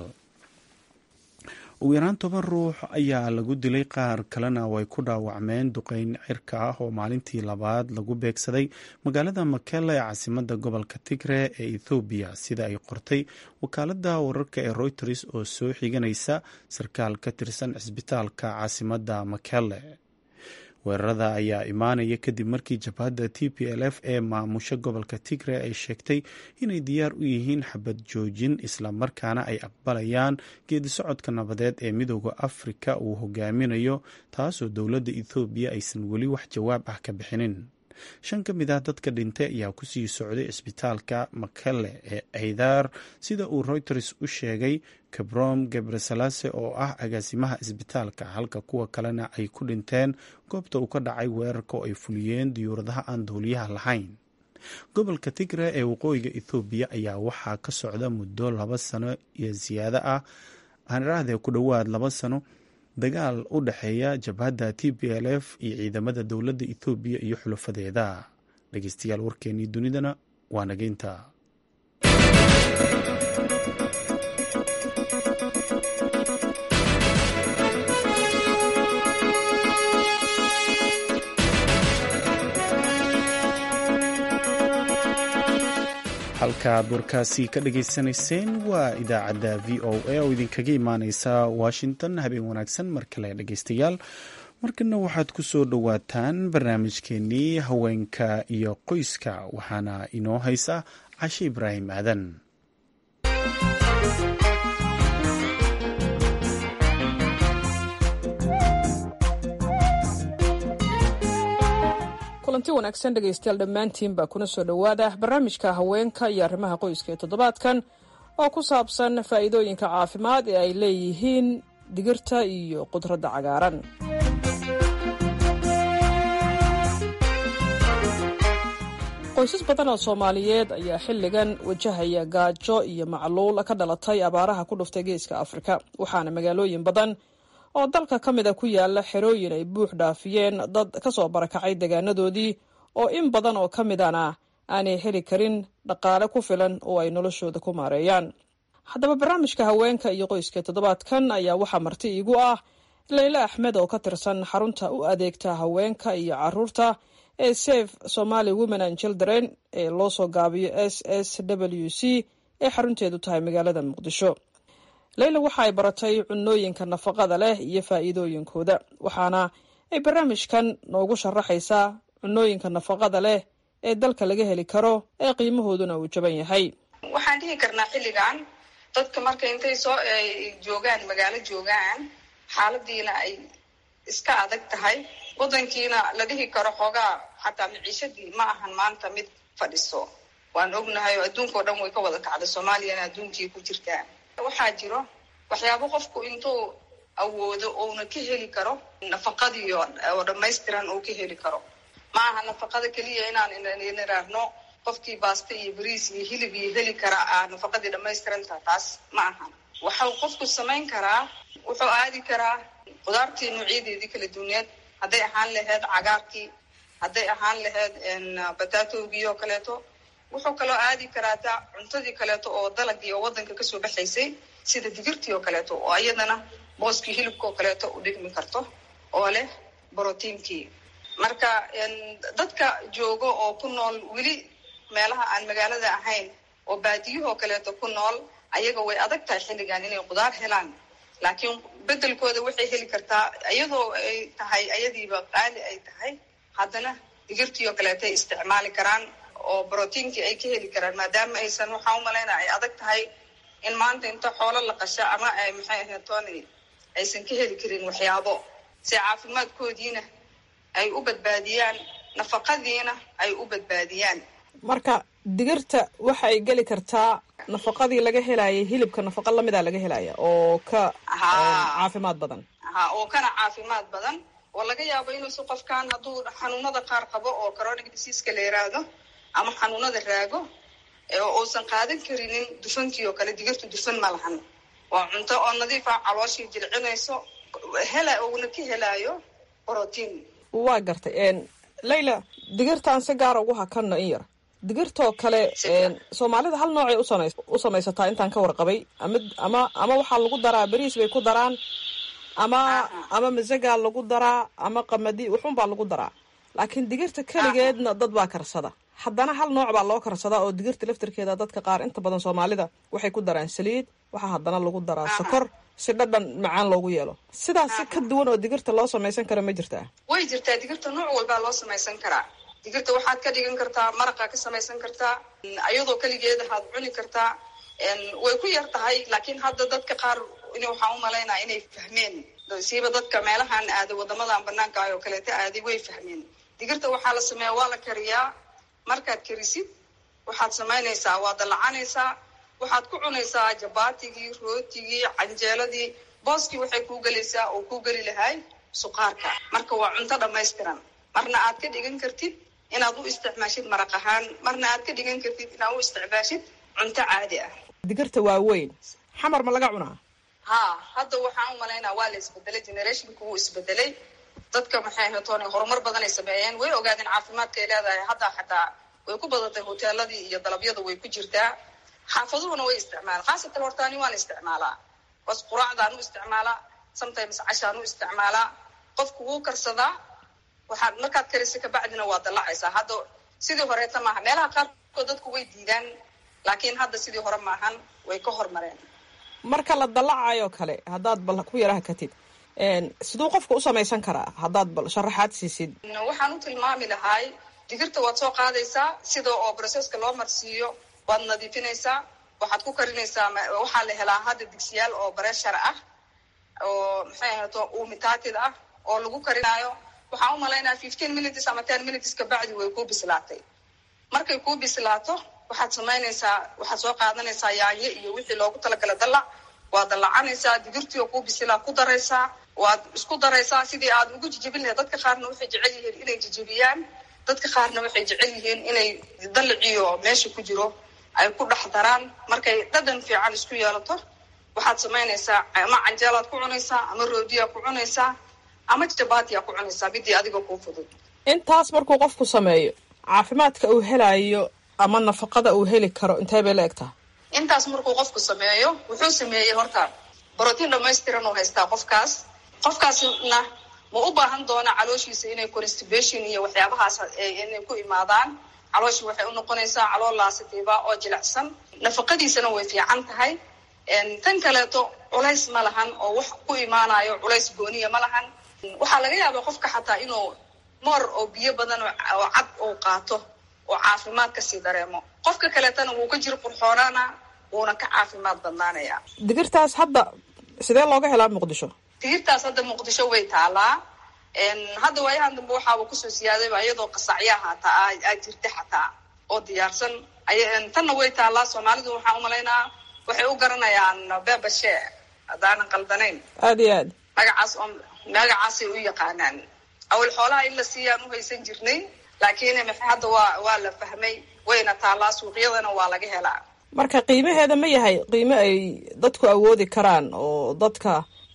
ugu yaraan toban ruux ayaa lagu dilay, qaar kalena way ku dhaawacmeen duqeyn cirka ah oo maalintii labaad lagu beegsaday magaalada Mekelle ee caasimadda gobolka Tigray ee Ethiopia, sida ay qortay wakaaladda wararka ee Reuters oo soo xiganaysa sarkaal ka tirsan cisbitaalka caasimadda Mekelle. weerarada ayaa imaanaya kadib markii jabhadda T P L F ee maamusha gobolka Tigray ay sheegtay inay diyaar u yihiin xabad joojin, isla markaana ay aqbalayaan geedi socodka nabadeed ee midowda Afrika uu hogaaminayo, taasoo dowladda Ethiopia aysan weli wax jawaab ah ka bixinin. shan ka mid ah dadka dhintay ayaa kusii socday cisbitaalka Mekelle ee Aydar, sida uu Reuters u sheegay Kabrom Gebresalase oo ah agaasimaha cisbitaalka, halka kuwa kalena ay ku dhinteen goobta uu ka dhacay weerarka oo ay fuliyeen diyuuradaha aan duuliyaha lahayn. gobolka Tigray ee waqooyiga Ethiopia ayaa waxaa ka socda muddo laba sano iyo siyaado ah, aanraahde ku dhowaad laba sano, dagaal u dhexeeya jabhadda T P L F iyo ciidamada dowladda Ethiopia iyo xulafadeeda. dhegeystayaal, warkeenii dunidana waa nageynta. halkaad warkaasi ka dhageysanayseen waa idaacadda v o a oo idinkaga imaaneysa washington. habeen wanaagsan mar kale dhegeystayaal, markana waxaad ku soo dhowaataan barnaamijkeenii haweenka iyo qoyska, waxaana inoo haysa Cashe Ibraahim Aadan. kulanti wanaagsan dhegaystayaal dhammaantiin baa kuna soo dhowaada barnaamijka haweenka iyo arrimaha qoyska ee toddobaadkan oo ku saabsan faa'iidooyinka caafimaad ee ay leeyihiin digirta iyo khudradda cagaaran. qoysas badan oo Soomaaliyeed ayaa xilligan wajahaya gaajo iyo macluul ka dhalatay abaaraha ku dhuftay geeska Afrika, waxaana magaalooyin badan oo dalka ka mid a ku yaala xerooyin ay buux dhaafiyeen dad ka soo barakacay deegaanadoodii oo in badan oo ka midana aanay heli karin dhaqaale ku filan oo ay noloshooda ku maareeyaan. haddaba barnaamijka haweenka iyo qoyska toddobaadkan ayaa waxaa marti iigu ah Leyle Axmed oo ka tirsan xarunta u adeegta haweenka iyo caruurta ee Save Somali Women and Children ee loo soo gaabiyo S S W C ee xarunteedu tahay magaalada Muqdisho. Leyle waxa ay baratay cunooyinka nafaqada leh iyo faa'iidooyinkooda, waxaana ay barnaamijkan noogu sharaxaysaa cunooyinka nafaqada leh ee dalka laga heli karo ee qiimahooduna uu jaban yahay. waxaan dhihi karnaa xilligan dadka marka intay soo joogaan magaalo joogaan xaaladiina ay iska adag tahay, wadankiina la dhihi karo xoogaa xataa maciishadii ma ahan maanta mid fadhiso. waan ognahay oo adduunkao dhan way ka wada kacday, soomaaliyana adduunkii ku jirtaa. waxaa jiro waxyaabo qofku intuu awoodo oona ka heli karo nafaqadii oo dhammaystiran uu ka heli karo. ma aha nafaqada keliya inaan iniraahno qofkii baasto iyo bariis iyo hilib iyo heli karaa aa nafaqadii dhammaystirantaa, taas ma aha. waxau qofku samayn karaa, wuxuu aadi karaa qudaartii nuucyadeedii kala duwaneed hadday ahaan lahayd cagaarkii, hadday ahaan lahayd bataatowgii oo kaleeto. wuxuu kaloo aadi karaata cuntadii kaleeto oo dalagii oo wadanka kasoo baxaysay sida digirtii oo kaleeto oo iyadana booskii hilibka oo kaleeto u dhigmi karto oo leh brotiinkii. marka dadka joogo oo ku nool weli meelaha aan magaalada ahayn oo baadiyahoo kaleeto ku nool ayaga way adag tahay xilligan inay qudaar helaan, laakiin bedelkooda waxay heli kartaa iyadoo ay tahay ayadiiba qaali ay tahay, haddana digirtii oo kaleeto ay isticmaali karaan oo brotiinkii ay ka heli karaan, maadaama aysan waxaa u malaynaa ay adag tahay in maanta inta xoolo la qasha ama ay maxay ahayd tooni aysan ka heli karin waxyaabo si caafimaadkoodiina ay u badbaadiyaan, nafaqadiina ay u badbaadiyaan. marka digirta waxa ay geli kartaa nafaqadii laga helayay hilibka, nafaqa lamida laga helaya oo ka caafimaad badan. ha oo kana caafimaad badan oo laga yaabo inuusu qofkan hadduu xanuunada qaar qabo oo chronic diseaseka la yiraahdo ama xanuunada raago oo uusan qaadan karinin dufankii oo kale. digirtu dufan ma lahan, waa cunto oo nadiif ah, calooshii jilcinayso, hela uuna ka helaayo brotiin. waa gartay Layla, digirtaan si gaara ugu hakanno in yar. digirtoo kale soomaalida hal noocay u samaysataa intaan ka warqabay, ama ama ama waxaa lagu daraa bariis bay ku daraan, ama ama masagaa lagu daraa, ama qamadi wuxuunbaa lagu daraa. laakiin digirta keligeedna dad baa karsada, haddana hal nooc baa loo karsadaa oo digirta laftirkeeda dadka qaar inta badan soomaalida waxay ku daraan saliid, waxaa haddana lagu daraa sokor si dhadhan macaan loogu yeelo. sidaas si ka duwan oo digirta loo samaysan kara ma jirtaa? way jirtaa, digirta nooc walbaa loo samaysan karaa. digirta waxaad ka dhigan kartaa maraqa ka samaysan kartaa, ayadoo keligeeda haad cuni kartaa. way ku yar tahay, laakiin hadda dadka qaar in waxaan u malaynaa inay fahmeen, siiba dadka meelahan aaday wadamadan banaanka ah oo kaleeta aaday way fahmeen. digirta waxaa la sameeyaa, waa la kariyaa. markaad karisid waxaad samaynaysaa, waa dalacanaysaa, waxaad ku cunaysaa jabaatigii, rootigii, canjeeladii. booskii waxay kuu gelaysaa oo kuu geli lahay suqaarka. marka waa cunto dhammaystiran. marna aad ka dhigan kartid inaad u isticmaashid maraq ahaan, marna aad ka dhigan kartid inaad u isticmaashid cunto caadi ah. digirta waa weyn, xamar ma laga cunaa? ha hadda waxaan u malaynaa waa la isbedelay, generationku wuu isbedelay. dadka maxay ahatoon horumar badan ay sameeyeen, way ogaadeen caafimaadka ay leedahay. hadda xataa way ku badatay hoteeladii iyo dalabyada way ku jirtaa. xaafaduhuna way isticmaalaan, khaasatan hortaani waan isticmaalaa, bas quraacdaan u isticmaalaa, sometimes cashaan u isticmaalaa. qofku wuu karsadaa, waxaad markaad karisa kabacdina waa dalacaysaa. hadda sidii horeeta maaha, meelaha qaarkood dadku way diidaan, laakiin hadda sidii hore maahan, way ka hormareen. marka la dalacayo kale haddaad bal ku yaraha katid, siduu qofka u samaysan karaa haddaad bal sharaxaad siisid? waxaan u tilmaami lahay, digirta waad soo qaadaysaa, sida oo processka loo marsiiyo waad nadiifinaysaa, waxaad ku karinaysaa. waxaa la helaa hadda digsiyaal oo breshar ah oo maxay ahato uumitaatid ah oo lagu karinaayo. waxaan u malaynaa fifteen minutes ama ten minutes kabacdi way kuu bislaatay. markay kuu bislaato waxaad samaynaysaa, waxaad soo qaadanaysaa yaanyo iyo wixii loogu talagala dalac, waad dalacanaysaa. digirtii oo kuu bisilaa ku daraysaa, waad isku daraysaa sidii aad ugu jijibin lahayd. dadka qaarna waxay jecel yihiin inay jijibiyaan, dadka qaarna waxay jecel yihiin inay daliciyo meesha ku jiro ay ku dhex daraan. markay dhadhan fiican isku yeelato waxaad samaynaysaa, ama canjeelaad ku cunaysaa, ama roodiyaa ku cunaysaa, ama jabaatiyaa ku cunaysaa, midii adiga kuu fudud. intaas markuu qofku sameeyo, caafimaadka uu helayo ama nafaqada uu heli karo intee bay la egtaa? intaas markuu qofku sameeyo, wuxuu sameeyey horta brotiin dhamaystiran oo haystaa qofkaas. qofkaasna ma u baahan doona calooshiisa inay constipation iyo waxyaabahaas inay ku imaadaan. calooshi waxay u noqonaysaa calool laasitiiba oo jilicsan. nafaqadiisana way fiican tahay. tan kaleeto culays ma lahan oo wax ku imaanayo culays gooniya ma lahan. waxaa laga yaabaa qofka xataa inuu moor oo biyo badan oo cad oo qaato oo caafimaad kasii dareemo. qofka kaleetana wuu ka jir qurxoonaana, wuuna ka caafimaad badnaanaya. digirtaas hadda sidee looga helaa muqdisho? digirtaas hadda muqdisho way taalaa. hadda waayahan dambe waxaaba kusoo siyaadayba iyadoo qasacyaha hataa aa jirta xataa oo diyaarsan. tanna way taalaa. soomaalidu waxaan u malaynaa waxay u garanayaan bebashe haddaanan qaldanayn. aad iyo aad magacaas oo magacaasay u yaqaanaan. awal xoolaha in la siiyaan u haysan jirnay, laakiin hadda waa waa la fahmay, wayna taalaa, suuqyadana waa laga helaa. marka qiimaheeda ma yahay qiime ay dadku awoodi karaan oo dadka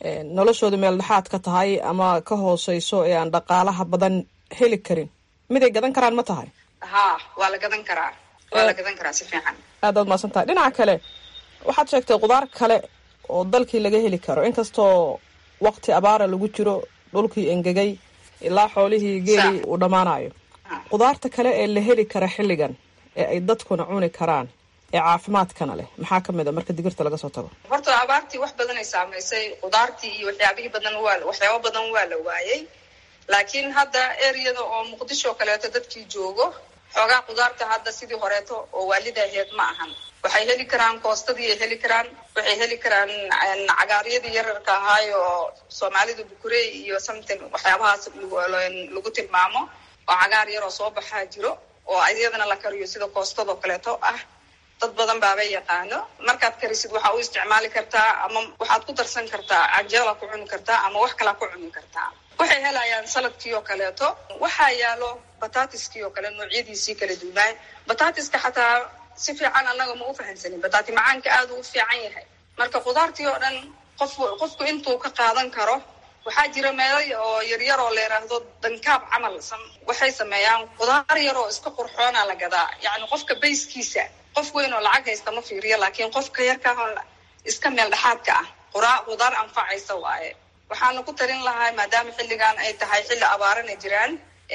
noloshooda meel dhexaad ka tahay ama ka hooseyso ee aan dhaqaalaha badan heli karin miday gadan karaan ma tahay? ha waa la gadan karaa waa la gadan karaa si fiican. aad aad maasan tahay. dhinaca kale waxaad sheegtay qudaar kale oo dalkii laga heli karo inkastoo waqti abaara lagu jiro, dhulkii engegay ilaa xoolihii geeli uu dhammaanayo. qudaarta kale ee la heli kara xilligan ee ay dadkuna cuni karaan ee caafimaadkana leh maxaa ka mid a marka digirta laga soo tago? horta abaartii wax badan ay saamaysay qudaartii iyo waxyaabihii badan waa waxyaabo badan waa la waayay, laakiin hadda ereyada oo muqdisho kaleeto dadkii joogo xoogaa qudaarta hadda sidii horeeto oo waalida aheyd ma ahan. waxay heli karaan koostadii ay heli karaan, waxay heli karaan cagaaryadii yararka ahaay oo soomaalida bukurey iyo something waxyaabahaas lagu tilmaamo oo cagaar yaroo soo baxaa jiro oo iyadana la kariyo sida koostadoo kaleeto ah. dad badan baaba yaqaano. markaad karisid waxaa u isticmaali kartaa ama waxaad ku darsan kartaa canjeela ku cuni kartaa ama wax kalaa ku cuni kartaa. waxay helayaan saladkii oo kaleeto, waxaa yaalo batatiskii oo kale noocyadiisii kala duwanaa. batatiska xataa si fiican annaga ma u fahansanin, bataati macaanka aad u fiican yahay. marka qudaartii oo dhan qof qofku intuu ka qaadan karo. waxaa jira meelo oo yaryar oo la yiraahdo dankaab camal waxay sameeyaan qudaar yar oo iska qurxoona la gadaa, yacni qofka bayskiisa qof weyn oo lacag haysta ma fiiriyo, laakiin qofka yarka iska meel dhexaadka ah quraa qudaar anfacaysa waaye. waxaana ku tarin lahaa maadaama xilligan ay tahay xilli abaarana jiraan,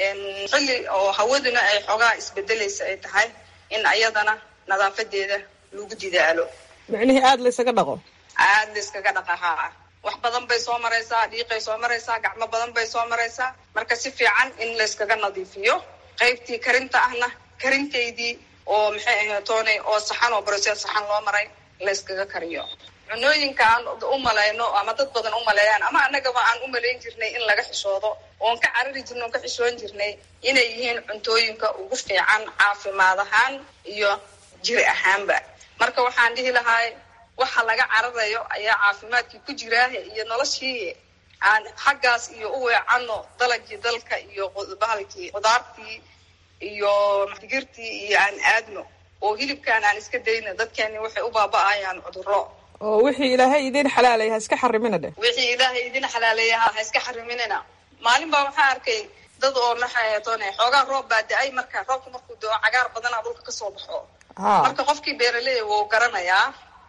xilli oo hawaduna ay xoogaa isbedelaysa ay tahay, in ayadana nadaafadeeda lagu didaalo. micnihii aada laysaga dhaqo aada layskaga dhaqa haa wax badan bay soo maraysaa, dhiiqay soo maraysaa, gacmo badan bay soo maraysaa. marka si fiican in layskaga nadiifiyo. qaybtii karinta ahna karinteydii oo maxay ahayd toonay oo saxan oo process saxan loo maray layskaga kariyo. cunooyinka aan u malayno ama dad badan u maleeyaan ama annagaba aan u malayn jirnay in laga xishoodo oon ka carari jirnay oon ka xishoon jirnay inay yihiin cuntooyinka ugu fiican caafimaad ahaan iyo jiri ahaanba. marka waxaan dhihi lahaa waxa laga cararayo ayaa caafimaadkii ku jiraahe iyo noloshii aan xaggaas iyo u weecano dalagii dalka iyo bahalkii qudaartii iyo digirtii iyo aan aadno oo hilibkaan aan iska dayno. dadkeeni waxay u baaba'ayaan cudurro. oo wixii ilaahay idin xalaaleeya ha iska xarimina dheh. wixii ilaahay idin xalaaleeya ha iska xariminina. maalin baa waxaa arkay dad oo maxay toonay xoogaa roob baa da-ay, marka roobka markuu dao cagaar badanaa dhulka kasoo baxo. marka qofkii beeraley wuu garanayaa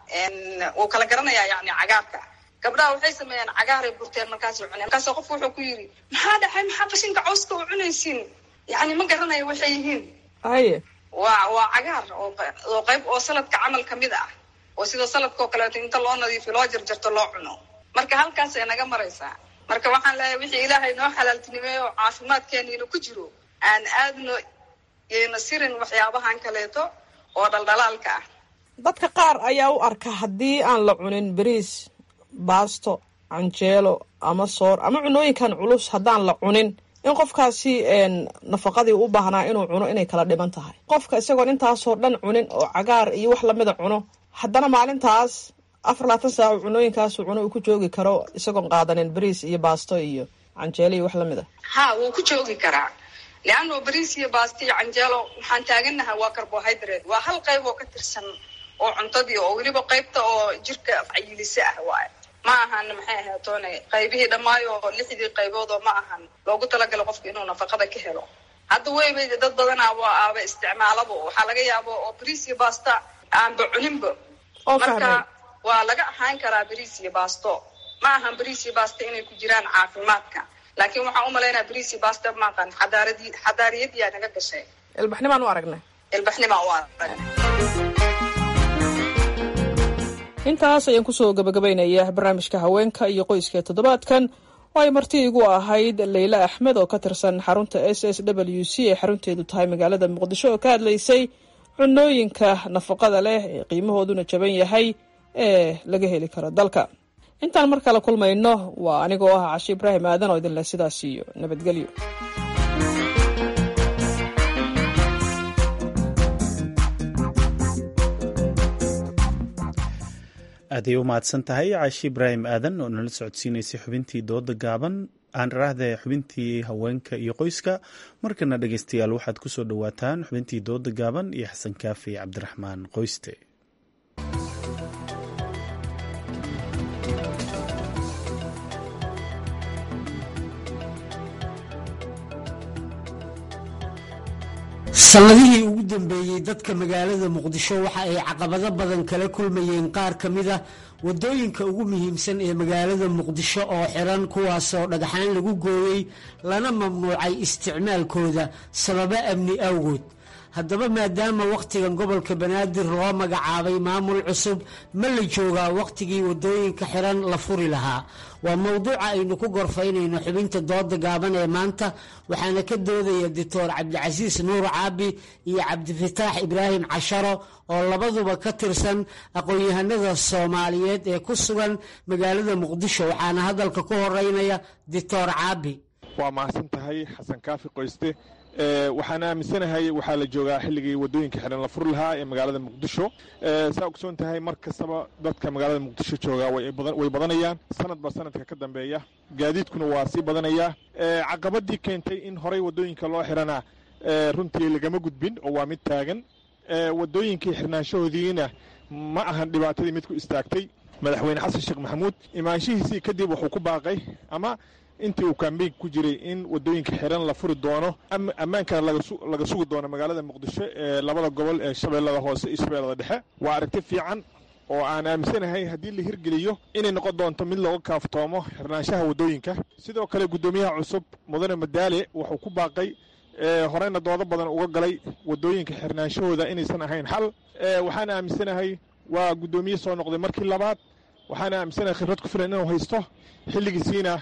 wuu kala garanayaa yani cagaarka. gabdhaha waxay sameeyaan cagaaray burteen markaasay cuneen. markaas qof wuxuu ku yidhi maxaa dhacay, maxaa qashinka cawska u cunaysiin? yani ma garanayo waxay yihiin. haye waa waa cagaar oo qayb oo saladka camal kamid ah oo sida saladka oo kaleeto inta loo nadiifiyo loo jarjarto loo cuno. marka halkaasay naga maraysaa. marka waxaan leeyahay wixii ilaahay noo xalaaltinimeeyo caafimaadkeeniina ku jiro aan aadno yayna sirin waxyaabahan kaleeto oo dhaldhalaalka ah. dadka qaar ayaa u arka haddii aan la cunin bariis, baasto, canjeelo ama soor ama cunooyinkan culus haddaan la cunin in qofkaasi nafaqadii u baahnaa inuu cuno inay kala dhiban tahay. qofka isagoon intaasoo dhan cunin oo cagaar iyo wax lamida cuno haddana maalintaas afar labaatan saaco cunooyinkaasu cuno uu ku joogi karo isagoon qaadanin bariis iyo baasto iyo canjeelo iyo wax lamida. ha wuu ku joogi karaa leanno bariis iyo baasto iyo canjeelo waxaan taaganahay waa carbohydrate, waa hal qayb oo ka tirsan oo cuntadii oo weliba qaybta oo jirka cayilisa ah waaye. ma ahan maxay ahayd toonay qaybihii dhammaayo oo lixdii qaybood oo ma ahan loogu talagalo qofka inuu nafaqada ka helo. hadda weybay dad badanaa waa aaba isticmaalaba waxaa laga yaabo oo bariis iyo baasta aanba cuninba. marka waa laga ahaan karaa bariis iyo baasto. ma ahan bariis iyo baasta inay ku jiraan caafimaadka, laakiin waxaan u malaynaa bariis iyo baasta maaqan xadaaradii xadaariyadiyaa naga gashay. ilbaxnimaan u aragnay ilbaxnimaan u aragnay. intaas ayaan kusoo gabagabaynayaa barnaamijka haweenka iyo qoyska toddobaadkan oo ay marti igu ahayd Leyla Axmed oo ka tirsan xarunta S S W C ee xarunteedu tahay magaalada Muqdisho oo ka hadlaysay cunooyinka nafaqada leh ee qiimahooduna jaban yahay ee laga heli karo dalka. intaan mar kale kulmayno waa anigoo ah Cashi Ibraahim Aadan oo idin leh sidaas iyo nabadgelyo. aaday u mahadsan tahay Cashi Ibraahim Aadan oo nala socodsiinaysay xubintii dooda gaaban aan raahday xubintii haweenka iyo qoyska. markana dhageystayaal waxaad ku soo dhawaataan xubintii dooda gaaban iyo xasan kaafi cabdiraxmaan qoyste. sanadihii ugu dambeeyey dadka magaalada muqdisho waxa ay caqabado badan kala kulmayeen qaar ka mid ah wadooyinka ugu muhiimsan ee magaalada muqdisho oo xiran kuwaasoo dhagaxaan lagu gooyey lana mamnuucay isticmaalkooda sababo amni awgood haddaba maadaama wakhtigan gobolka banaadir loo magacaabay maamul cusub ma la joogaa wakhtigii wadooyinka xiran la furi lahaa waa mowduuca aynu ku gorfaynayno xubinta dooda gaaban ee maanta waxaana ka doodaya doctor cabdicasiis nuur caabi iyo cabdifataax ibraahim casharo oo labaduba ka tirsan aqoon-yahanada soomaaliyeed ee ku sugan magaalada muqdisho waxaana hadalka ku horeynaya doctor caabi. waa mahadsan tahay xasan kaafi qoyste waxaan aaminsanahay waxaa la joogaa xilligii wadooyinka xiran la furi lahaa ee magaalada muqdisho saa ogsoon tahay mar kastaba dadka magaalada muqdisho joogaa way badanayaan sanadba sanadka ka dambeeya gaadiidkuna waa sii badanaya caqabadii keentay in horey wadooyinka loo xirana runtii lagama gudbin oo waa mid taagan wadooyinkii xirnaanshahoodiina ma ahan dhibaatadii mid ku istaagtay madaxweyne xasan sheekh maxamuud imaanshihiisii kadib wuxuu ku baaqay ama intii uu kaambeyn ku jiray in wadooyinka xiran la furi doono ammaankana laga sugi doono magaalada muqdisho ee labada gobol ee shabeellada hoose iyo shabeellada dhexe waa aragti fiican oo aan aaminsanahay haddii la hirgeliyo inay noqon doonto mid looga kaaftoomo xirnaanshaha wadooyinka sidoo kale guddoomiyaha cusub mudane madaale wuxuu ku baaqay horeyna doodo badan uga galay wadooyinka xirnaanshahooda inaysan ahayn xal waxaan aaminsanahay waa guddoomiye soo noqday markii labaad waxaana aaminsanahay khibrad ku filan inuu haysto xilligiisiina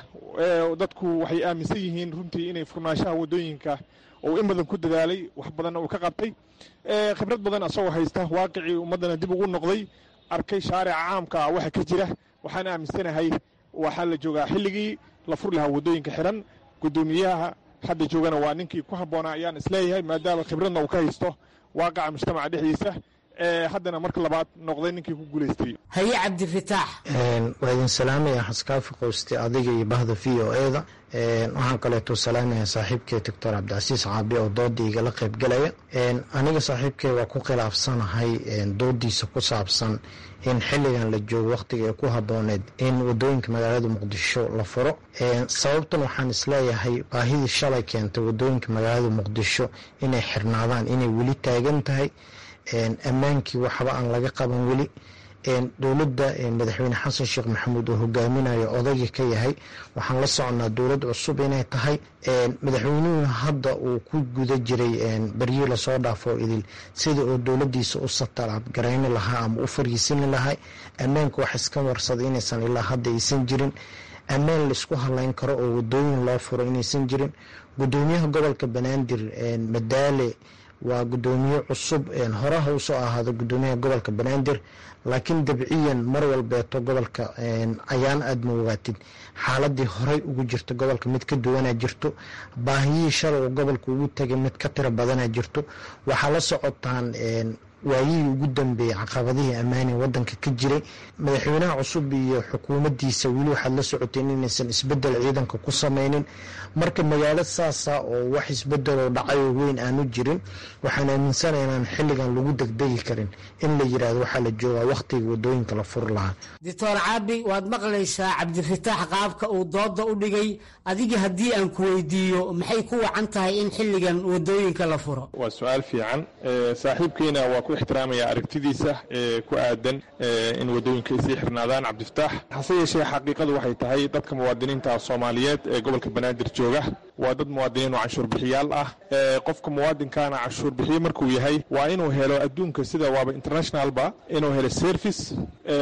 dadku waxay aaminsan yihiin runtii inay furnaanshaha wadooyinka uu in badan ku dadaalay wax badanna uu ka qabtay khibrad badan asagoo haysta waaqicii ummaddana dib ugu noqday arkay shaarica caamka waxa ka jira waxaan aaminsanahay waxaa la joogaa xilligii la furi lahaa wadooyinka xiran guddoomiyaha hadda joogana waa ninkii ku habboonaa ayaan isleeyahay maadaama khibradna uu ka haysto waaqaca mujtamaca dhexdiisa haddana marka labaad noqday ninkii ku guulaystay haye cabdifataax waa idin salaamaya xaskaafi qoyste adiga iyo bahda v o eda waxaan kaleeto salaamaya saaxiibkey doctor cabdicasiis caabi oo doodii igala qaybgalaya aniga saaxiibkey waa ku khilaafsanahay doodiisa ku saabsan in xilligan la joogo wakhtiga ee ku habbooneed in wadooyinka magaalada muqdisho la furo sababtan waxaan isleeyahay baahidii shalay keentay wadooyinka magaalada muqdisho inay xirnaadaan inay weli taagan tahay ammaankii waxba aan laga qaban weli dowladda madaxweyne xasan sheekh maxamuud oo hogaaminayo odayga ka yahay waxaan la soconaa dowlad cusub inay tahay madaxweynuhu hadda uu ku guda jiray baryii lasoo dhaafo idil sida oo dowladiisa u satalaabgarayni lahaa ama u fariisini lahaa ammaanka wax iska warsaday inaysan ilaa hadda aysan jirin ammaan laisku halayn karo oo wadooyin loo furo inaysan jirin gudoomiyaha gobolka banaadir madaale waa gudoomiye cusub horaha usoo ahaado gudoomiyaha gobolka banaadir laakiin dabciyan mar walbeeto gobolka ayaan aad ma ogaatid xaaladii horey ugu jirto gobolka mid ka duwanaa jirto baahiyihii shalay oo gobolka ugu tagay mid ka tiro badanaa jirto waxaa la socotaan waayihii ugu dambeeyey caqabadihii ammaani wadanka ka jiray madaxweynaha cusub iyo xukuumaddiisa weli waxaad la socoteen inaysan isbedel ciidanka ku samaynin marka magaalo saasa oo wax isbedeloo dhacayoo weyn aanu jirin waxaan aaminsanahay inaan xilligan lagu degdegi karin in la yidhaahdo waxaa la joogaa wakhtiga wadooyinka la furi lahaa doctor caabi waad maqlaysaa cabdifataax qaabka uu dooda u dhigay adiga haddii aan ku weydiiyo maxay ku wacan tahay in xilligan wadooyinka la furo waa su-aal fiican saaxiibkiina waa ku ixtiraamaya aragtidiisa ee ku aadan in wadooyinka ay sii xirnaadaan cabdifataax hase yeeshee xaqiiqadu waxay tahay dadka muwaadiniinta soomaaliyeed ee gobolka banaadir jooga waa dad muwaadiniin oo canshuur bixiyaal ah qofka muwaadinkaana canshuur bixiye markuu yahay waa inuu helo adduunka sida waaba internationalba inuu helo service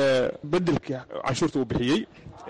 bedelka canshuurta uu bixiyey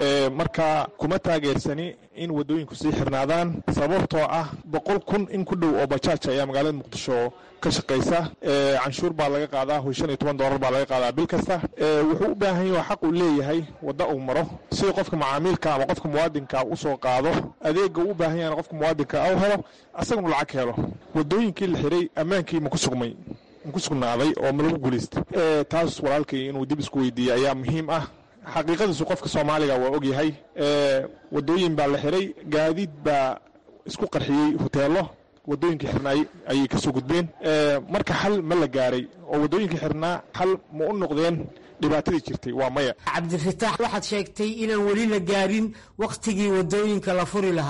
marka kuma taageersani in wadooyinku sii xirnaadaan sababtoo ah boqol kun in ku dhow oo bajaaj ayaa magaalada muqdisho ka shaqaysa canshuur baa laga qaadaa ho shan iyo toban doolar baa laga qaadaa bil kasta wuxuu u baahan yahay xaq uu leeyahay wadda uu maro sida qofka macaamiilka ama qofka muwaadinka usoo qaado adeega uu u baahan yahay qofka muwaadinka u helo asaguna lacag helo wadooyinkii la xiray ammaankii ma ku sugmay ma ku sugnaaday oo ma lagu guulaystay taas walaalkay inuu dib isku weydiiyey ayaa muhiim ah xaqiiqadiisu qofka soomaaliga waa og yahay wadooyin baa la xiray gaadiid baa isku qarxiyey hoteelo wadooyinkii xirnaay ayay kasoo gudbeen marka xal ma la gaaray oo wadooyinkii xirnaa xal ma u noqdeen dhibaatadii jirtay waa maya cabdifataax waxaad sheegtay inaan weli la gaarin wakhtigii wadooyinka la furi lahaa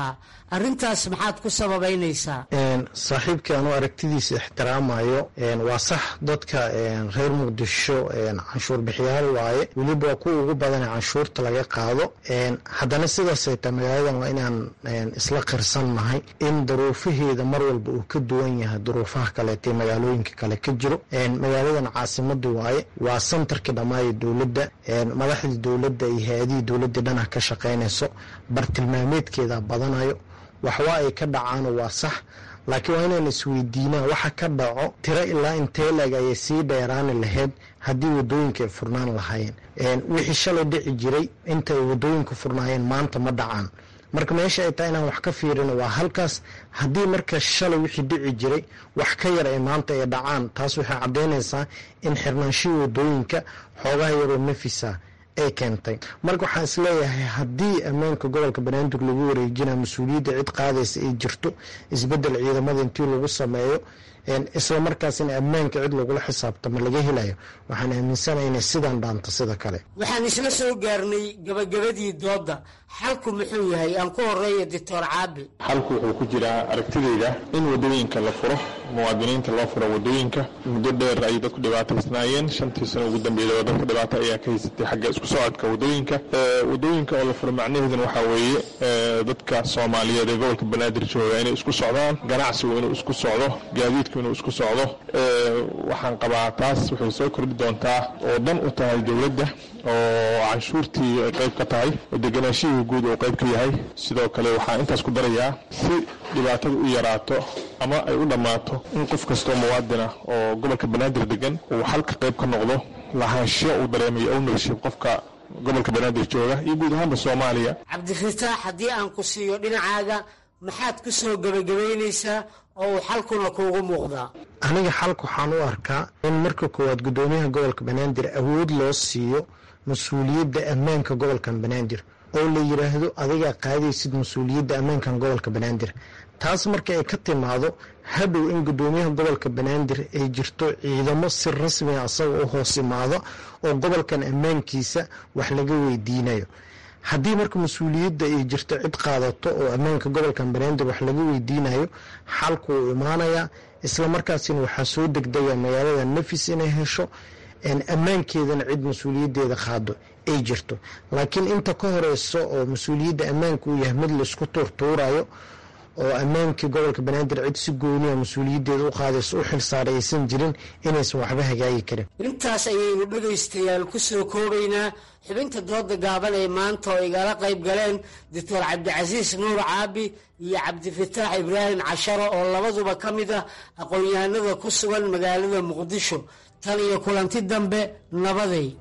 arrintaas maxaad ku sababaynaysaa? saaxiibkii anuu aragtidiisa ixtiraamayo waa sax dadka reer muqdisho canshuur bixiyaal waaye, weliba waa kuwa ugu badan canshuurta laga qaado. haddana sidaasay tahay magaaladan waa inaan isla qirsannahay in duruufaheeda mar walba uu ka duwan yahay duruufaha kaleetee magaalooyinka kale ka jiro. magaaladan caasimada waaye, waa santarkii dhammaaya dowladda, madaxdii dowladda iyo hay-adihii dowladda dhana ka shaqaynayso, bartilmaameedkeeda badanayo, waxwa ay ka dhacaano waa sax, laakiin waa inaan isweydiinaa waxa ka dhaco tiro ilaa intee lag ayay sii dheeraani lahayd haddii wadooyinka ay furnaan lahaayeen. wixii shalay dhici jiray inta ay wadooyinka furnaayeen maanta ma dhacaan. marka meesha ay tahay inaan wax ka fiirino waa halkaas. haddii marka shalay wixii dhici jiray wax ka yar ay maanta ay dhacaan, taas waxay caddaynaysaa in xirnaanshihii wadooyinka xoogaha yaroo nafisa ay keentay. marka waxaan isleeyahay haddii ammaanka gobolka banaadir lagu wareejina mas-uuliyadda cid qaadaysa ay jirto, isbedel ciidamada intii lagu sameeyo, isla markaasina ammaanka cid lagula xisaabtamo laga helayo, waxaan aaminsanahay inay sidaan dhaanto sida kale. waxaan isla soo gaarnay gabagabadii dooda. xalku muxuu yahay? aan ku horeeya doctor Caabi. xalku wuxuu ku jiraa aragtidayda in wadooyinka la furo, muwaadiniinta loo furo wadooyinka. muddo dheer ay dadku dhibaataysnaayeen, shantii sano ugu dambeeyay dadka dhibaato ayaa ka haysatay xagga isku socodka wadooyinka. wadooyinka oo la furo macnaheeduna waxaa weeye dadka Soomaaliyeed ee gobolka Banaadir jooga inay isku socdaan, ganacsigu inuu isku socdo, gaadiidku inuu isku socdo. waxaan qabaa taas waxay soo kordhi doontaa oo dhan u tahay dowladda oo canshuurtii ay qayb ka tahay, oo deganaashihii guud oo qayb ka yahay. sidoo kale waxaan intaas ku darayaa si dhibaatada u yaraato ama ay u dhammaato in qof kastoo muwaadina oo gobolka Banaadir degan uu halka qayb ka noqdo, lahaansho uu dareemayo ownership qofka gobolka Banaadir jooga iyo guud ahaanba Soomaaliya. Cabdifataax, haddii aan ku siiyo dhinacaaga, maxaad ku soo gabagabaynaysaa oo xalkuna kuugu muuqdaa? aniga xalka waxaan u arkaa in marka koowaad gudoomiyaha gobolka Banaadir awood loo siiyo mas-uuliyadda ammaanka gobolkan Banaadir, oo la yiraahdo adiga qaadaysid mas-uuliyadda ammaankan gobolka Banaadir. taas marka ay ka timaado hadhow in gudoomiyaha gobolka Banaadir ay jirto ciidamo si rasmi ah asaga u hoos imaado oo gobolkan ammaankiisa wax laga weydiinayo. haddii marka mas-uuliyadda ay jirto cid qaadato oo ammaanka gobolkan Banaadir wax laga weydiinayo, xalku uu imaanaya, isla markaasina waxaa soo degdega magaalada nafis inay hesho, ammaankeedana cid mas-uuliyaddeeda qaado ay jirto. laakiin inta ka horeyso oo mas-uuliyadda ammaanka uu yahay mid laisku tuurtuurayo oo ammaankii gobolka Banaadir cid si gooniya mas-uuliyaddeeda u qaadayso u xilsaaray aysan jirin, inaysan waxba hagaagi karin. intaas ayaynu dhegaystayaal ku soo koobaynaa xubinta dooda gaaban ee maanta oo igala qayb galeen doctor Cabdicasiis Nuur Caabi iyo Cabdifataax Ibraahim Casharo oo labaduba ka mid ah aqoon-yahanada ku sugan magaalada Muqdisho. tan iyo kulanti dambe, nabaday.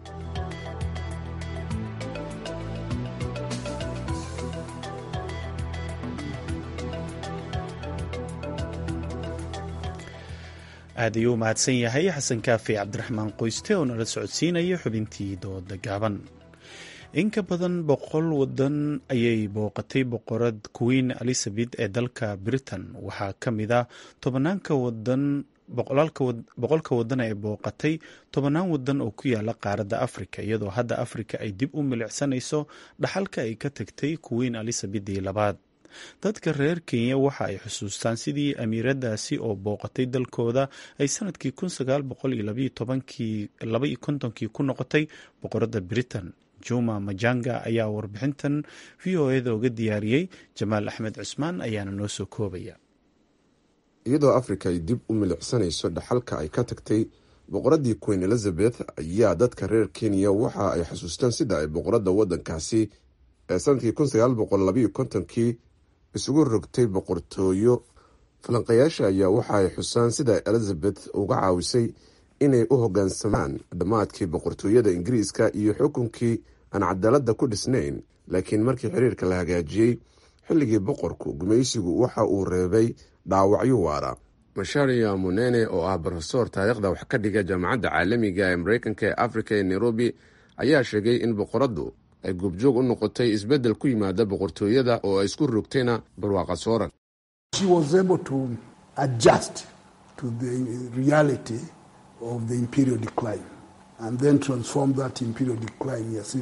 aad ayuu u mahadsan yahay xasan kaafi cabdiraxmaan qoyste oo nala socodsiinaya xubintii dooda gaaban. in ka badan boqol wadan ayay booqatay boqorad Queen Elizabeth ee dalka Britain. waxaa ka mid ah tobanaanka wadan boqolka wadan ee booqatay tobanaan wadan oo ku yaala qaaradda Afrika, iyadoo hadda Afrika ay dib u milicsanayso dhaxalka ay ka tagtay Queen Elizabeth ii labaad. dadka reer Kenya waxa ay xusuustaan sidii amiiradaasi oo booqatay dalkooda ay sanadkii kun sagaal boqol iyo laba iyo kontonkii ku noqotay boqoradda Britain. Juma Majanga ayaa warbixintan V O A-da uga diyaariyey. Jamaal Axmed Cusmaan ayaana noo soo koobaya. iyadoo Afrika ay dib u milicsanayso dhaxalka ay ka tagtay boqoraddii Queen Elizabeth ayaa dadka reer Kenya waxa ay xusuustaan sida ay boqoradda waddankaasi ee sanadkii kun sagaal boqol laba iyo kontonkii isugu rogtay boqortooyo. falanqayaasha ayaa waxa ay xusaan sida Elizabeth uga caawisay inay u hoggaansamaan dhammaadkii boqortooyada Ingiriiska iyo xukunkii aan cadaaladda ku dhisnayn. laakiin markii xiriirka la hagaajiyey xilligii boqorku, gumaysigu waxa uu reebay dhaawacyo waara. Macharia Munene oo ah barofesor taariikhda wax ka dhiga jaamacadda caalamiga ee Mareykanka ee Afrika ee Nairobi ayaa sheegay in boqoraddu ay goobjoog u noqotay isbeddel ku yimaada boqortooyada oo ay isku rogtayna barwaaqa sooran. She was able to adjust to the reality of the imperial decline and then transform that imperial decline as if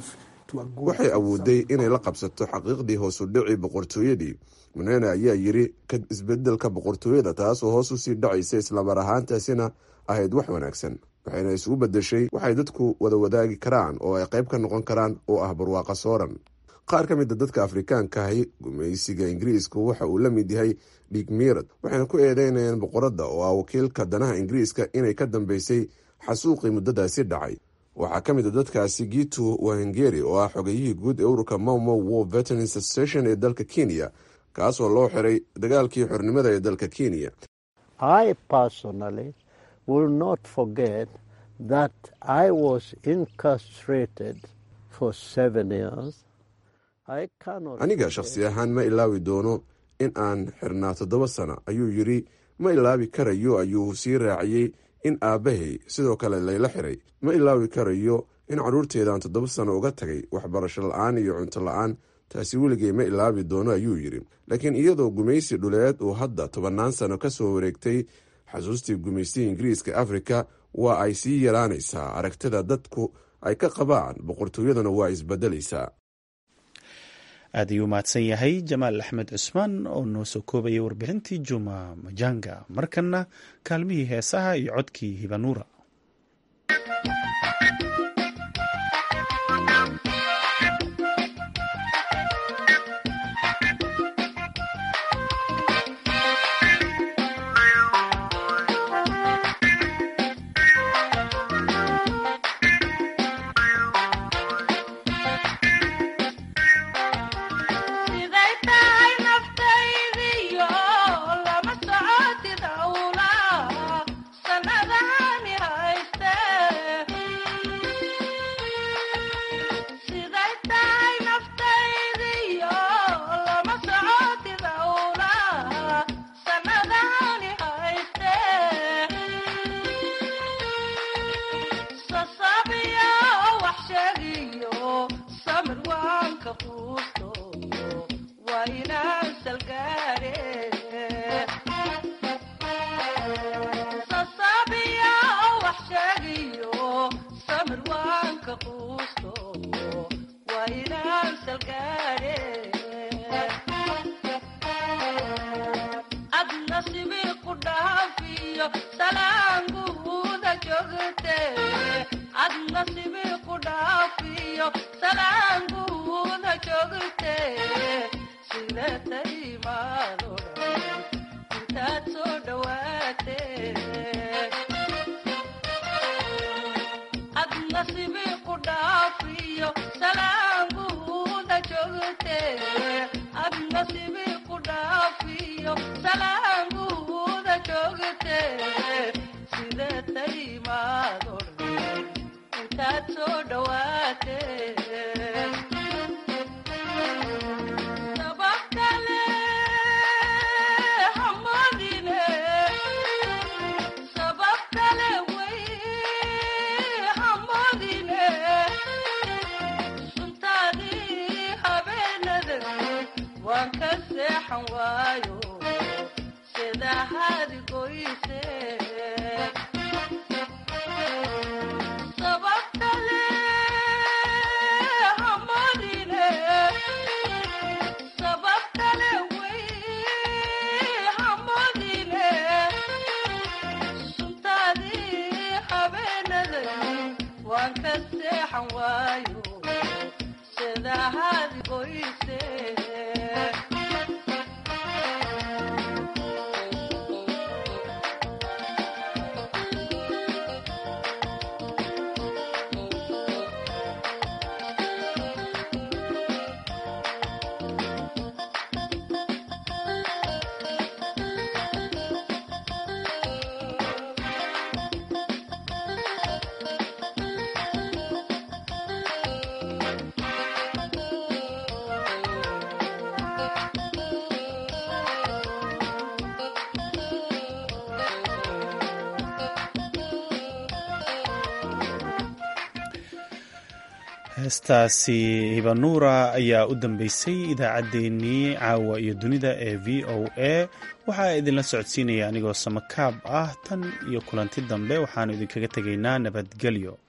waxay awooday inay la qabsato xaqiiqdii hoos u dhici boqortooyadii. Munene ayaa yiri ka isbedelka boqortooyada taasoo hoos usii dhacaysa islamar ahaantaasina ahayd wax wanaagsan, waxayna isugu bedeshay waxay dadku wada wadaagi karaan oo ay qayb ka noqon karaan oo ah barwaaqa sooran. qaar ka mid a dadka afrikaankahi gumaysiga ingiriisku waxa uu la mid yahay dhiig miirad, waxayna ku eedeynayaan boqoradda oo ah wakiilka danaha ingiriiska inay ka dambeysay xasuuqii muddadaasi dhacay. waxaa ka mid a dadkaasi Gitu Wahengeri oo ah xogayihii guud ee ururka Mau Mau War Veterans Association ee dalka Kenya, kaasoo loo xiray dagaalkii xornimada ee dalka Kenya. I personally will not forget that I was incarcerated for seven years. aniga shakhsi ahaan ma ilaawi doono in aan xirnaa toddoba sano, ayuu yidhi. ma ilaawi karayo ayuu sii raaciyey in aabbahay sidoo kale layla xiray. ma ilaawi karayo in carruurteedaan toddoba sano uga tagay waxbarasho la-aan iyo cunto la-aan. taasi weligay ma ilaawi doono ayuu yidhi. laakiin iyadoo gumaysi dhuleed uu hadda tobannaan sano ka soo wareegtay, xasuustii gumaysiga ingiriiska afrika waa ay sii yaraanaysaa. aragtida dadku ay ka qabaan boqortooyadana waa isbedelaysaa. aad ayuu mahadsan yahay jamaal axmed cusmaan oo noo soo koobaya warbixintii juma majanga. markana kaalmihii heesaha iyo codkii hibanuura. heestaasi hibanuura ayaa u dambeysay idaacaddeenii caawa iyo dunida ee v o a. waxaa idinla socodsiinaya anigoo samakaab ah. tan iyo kulanti dambe waxaanu idinkaga tegaynaa nabadgelyo.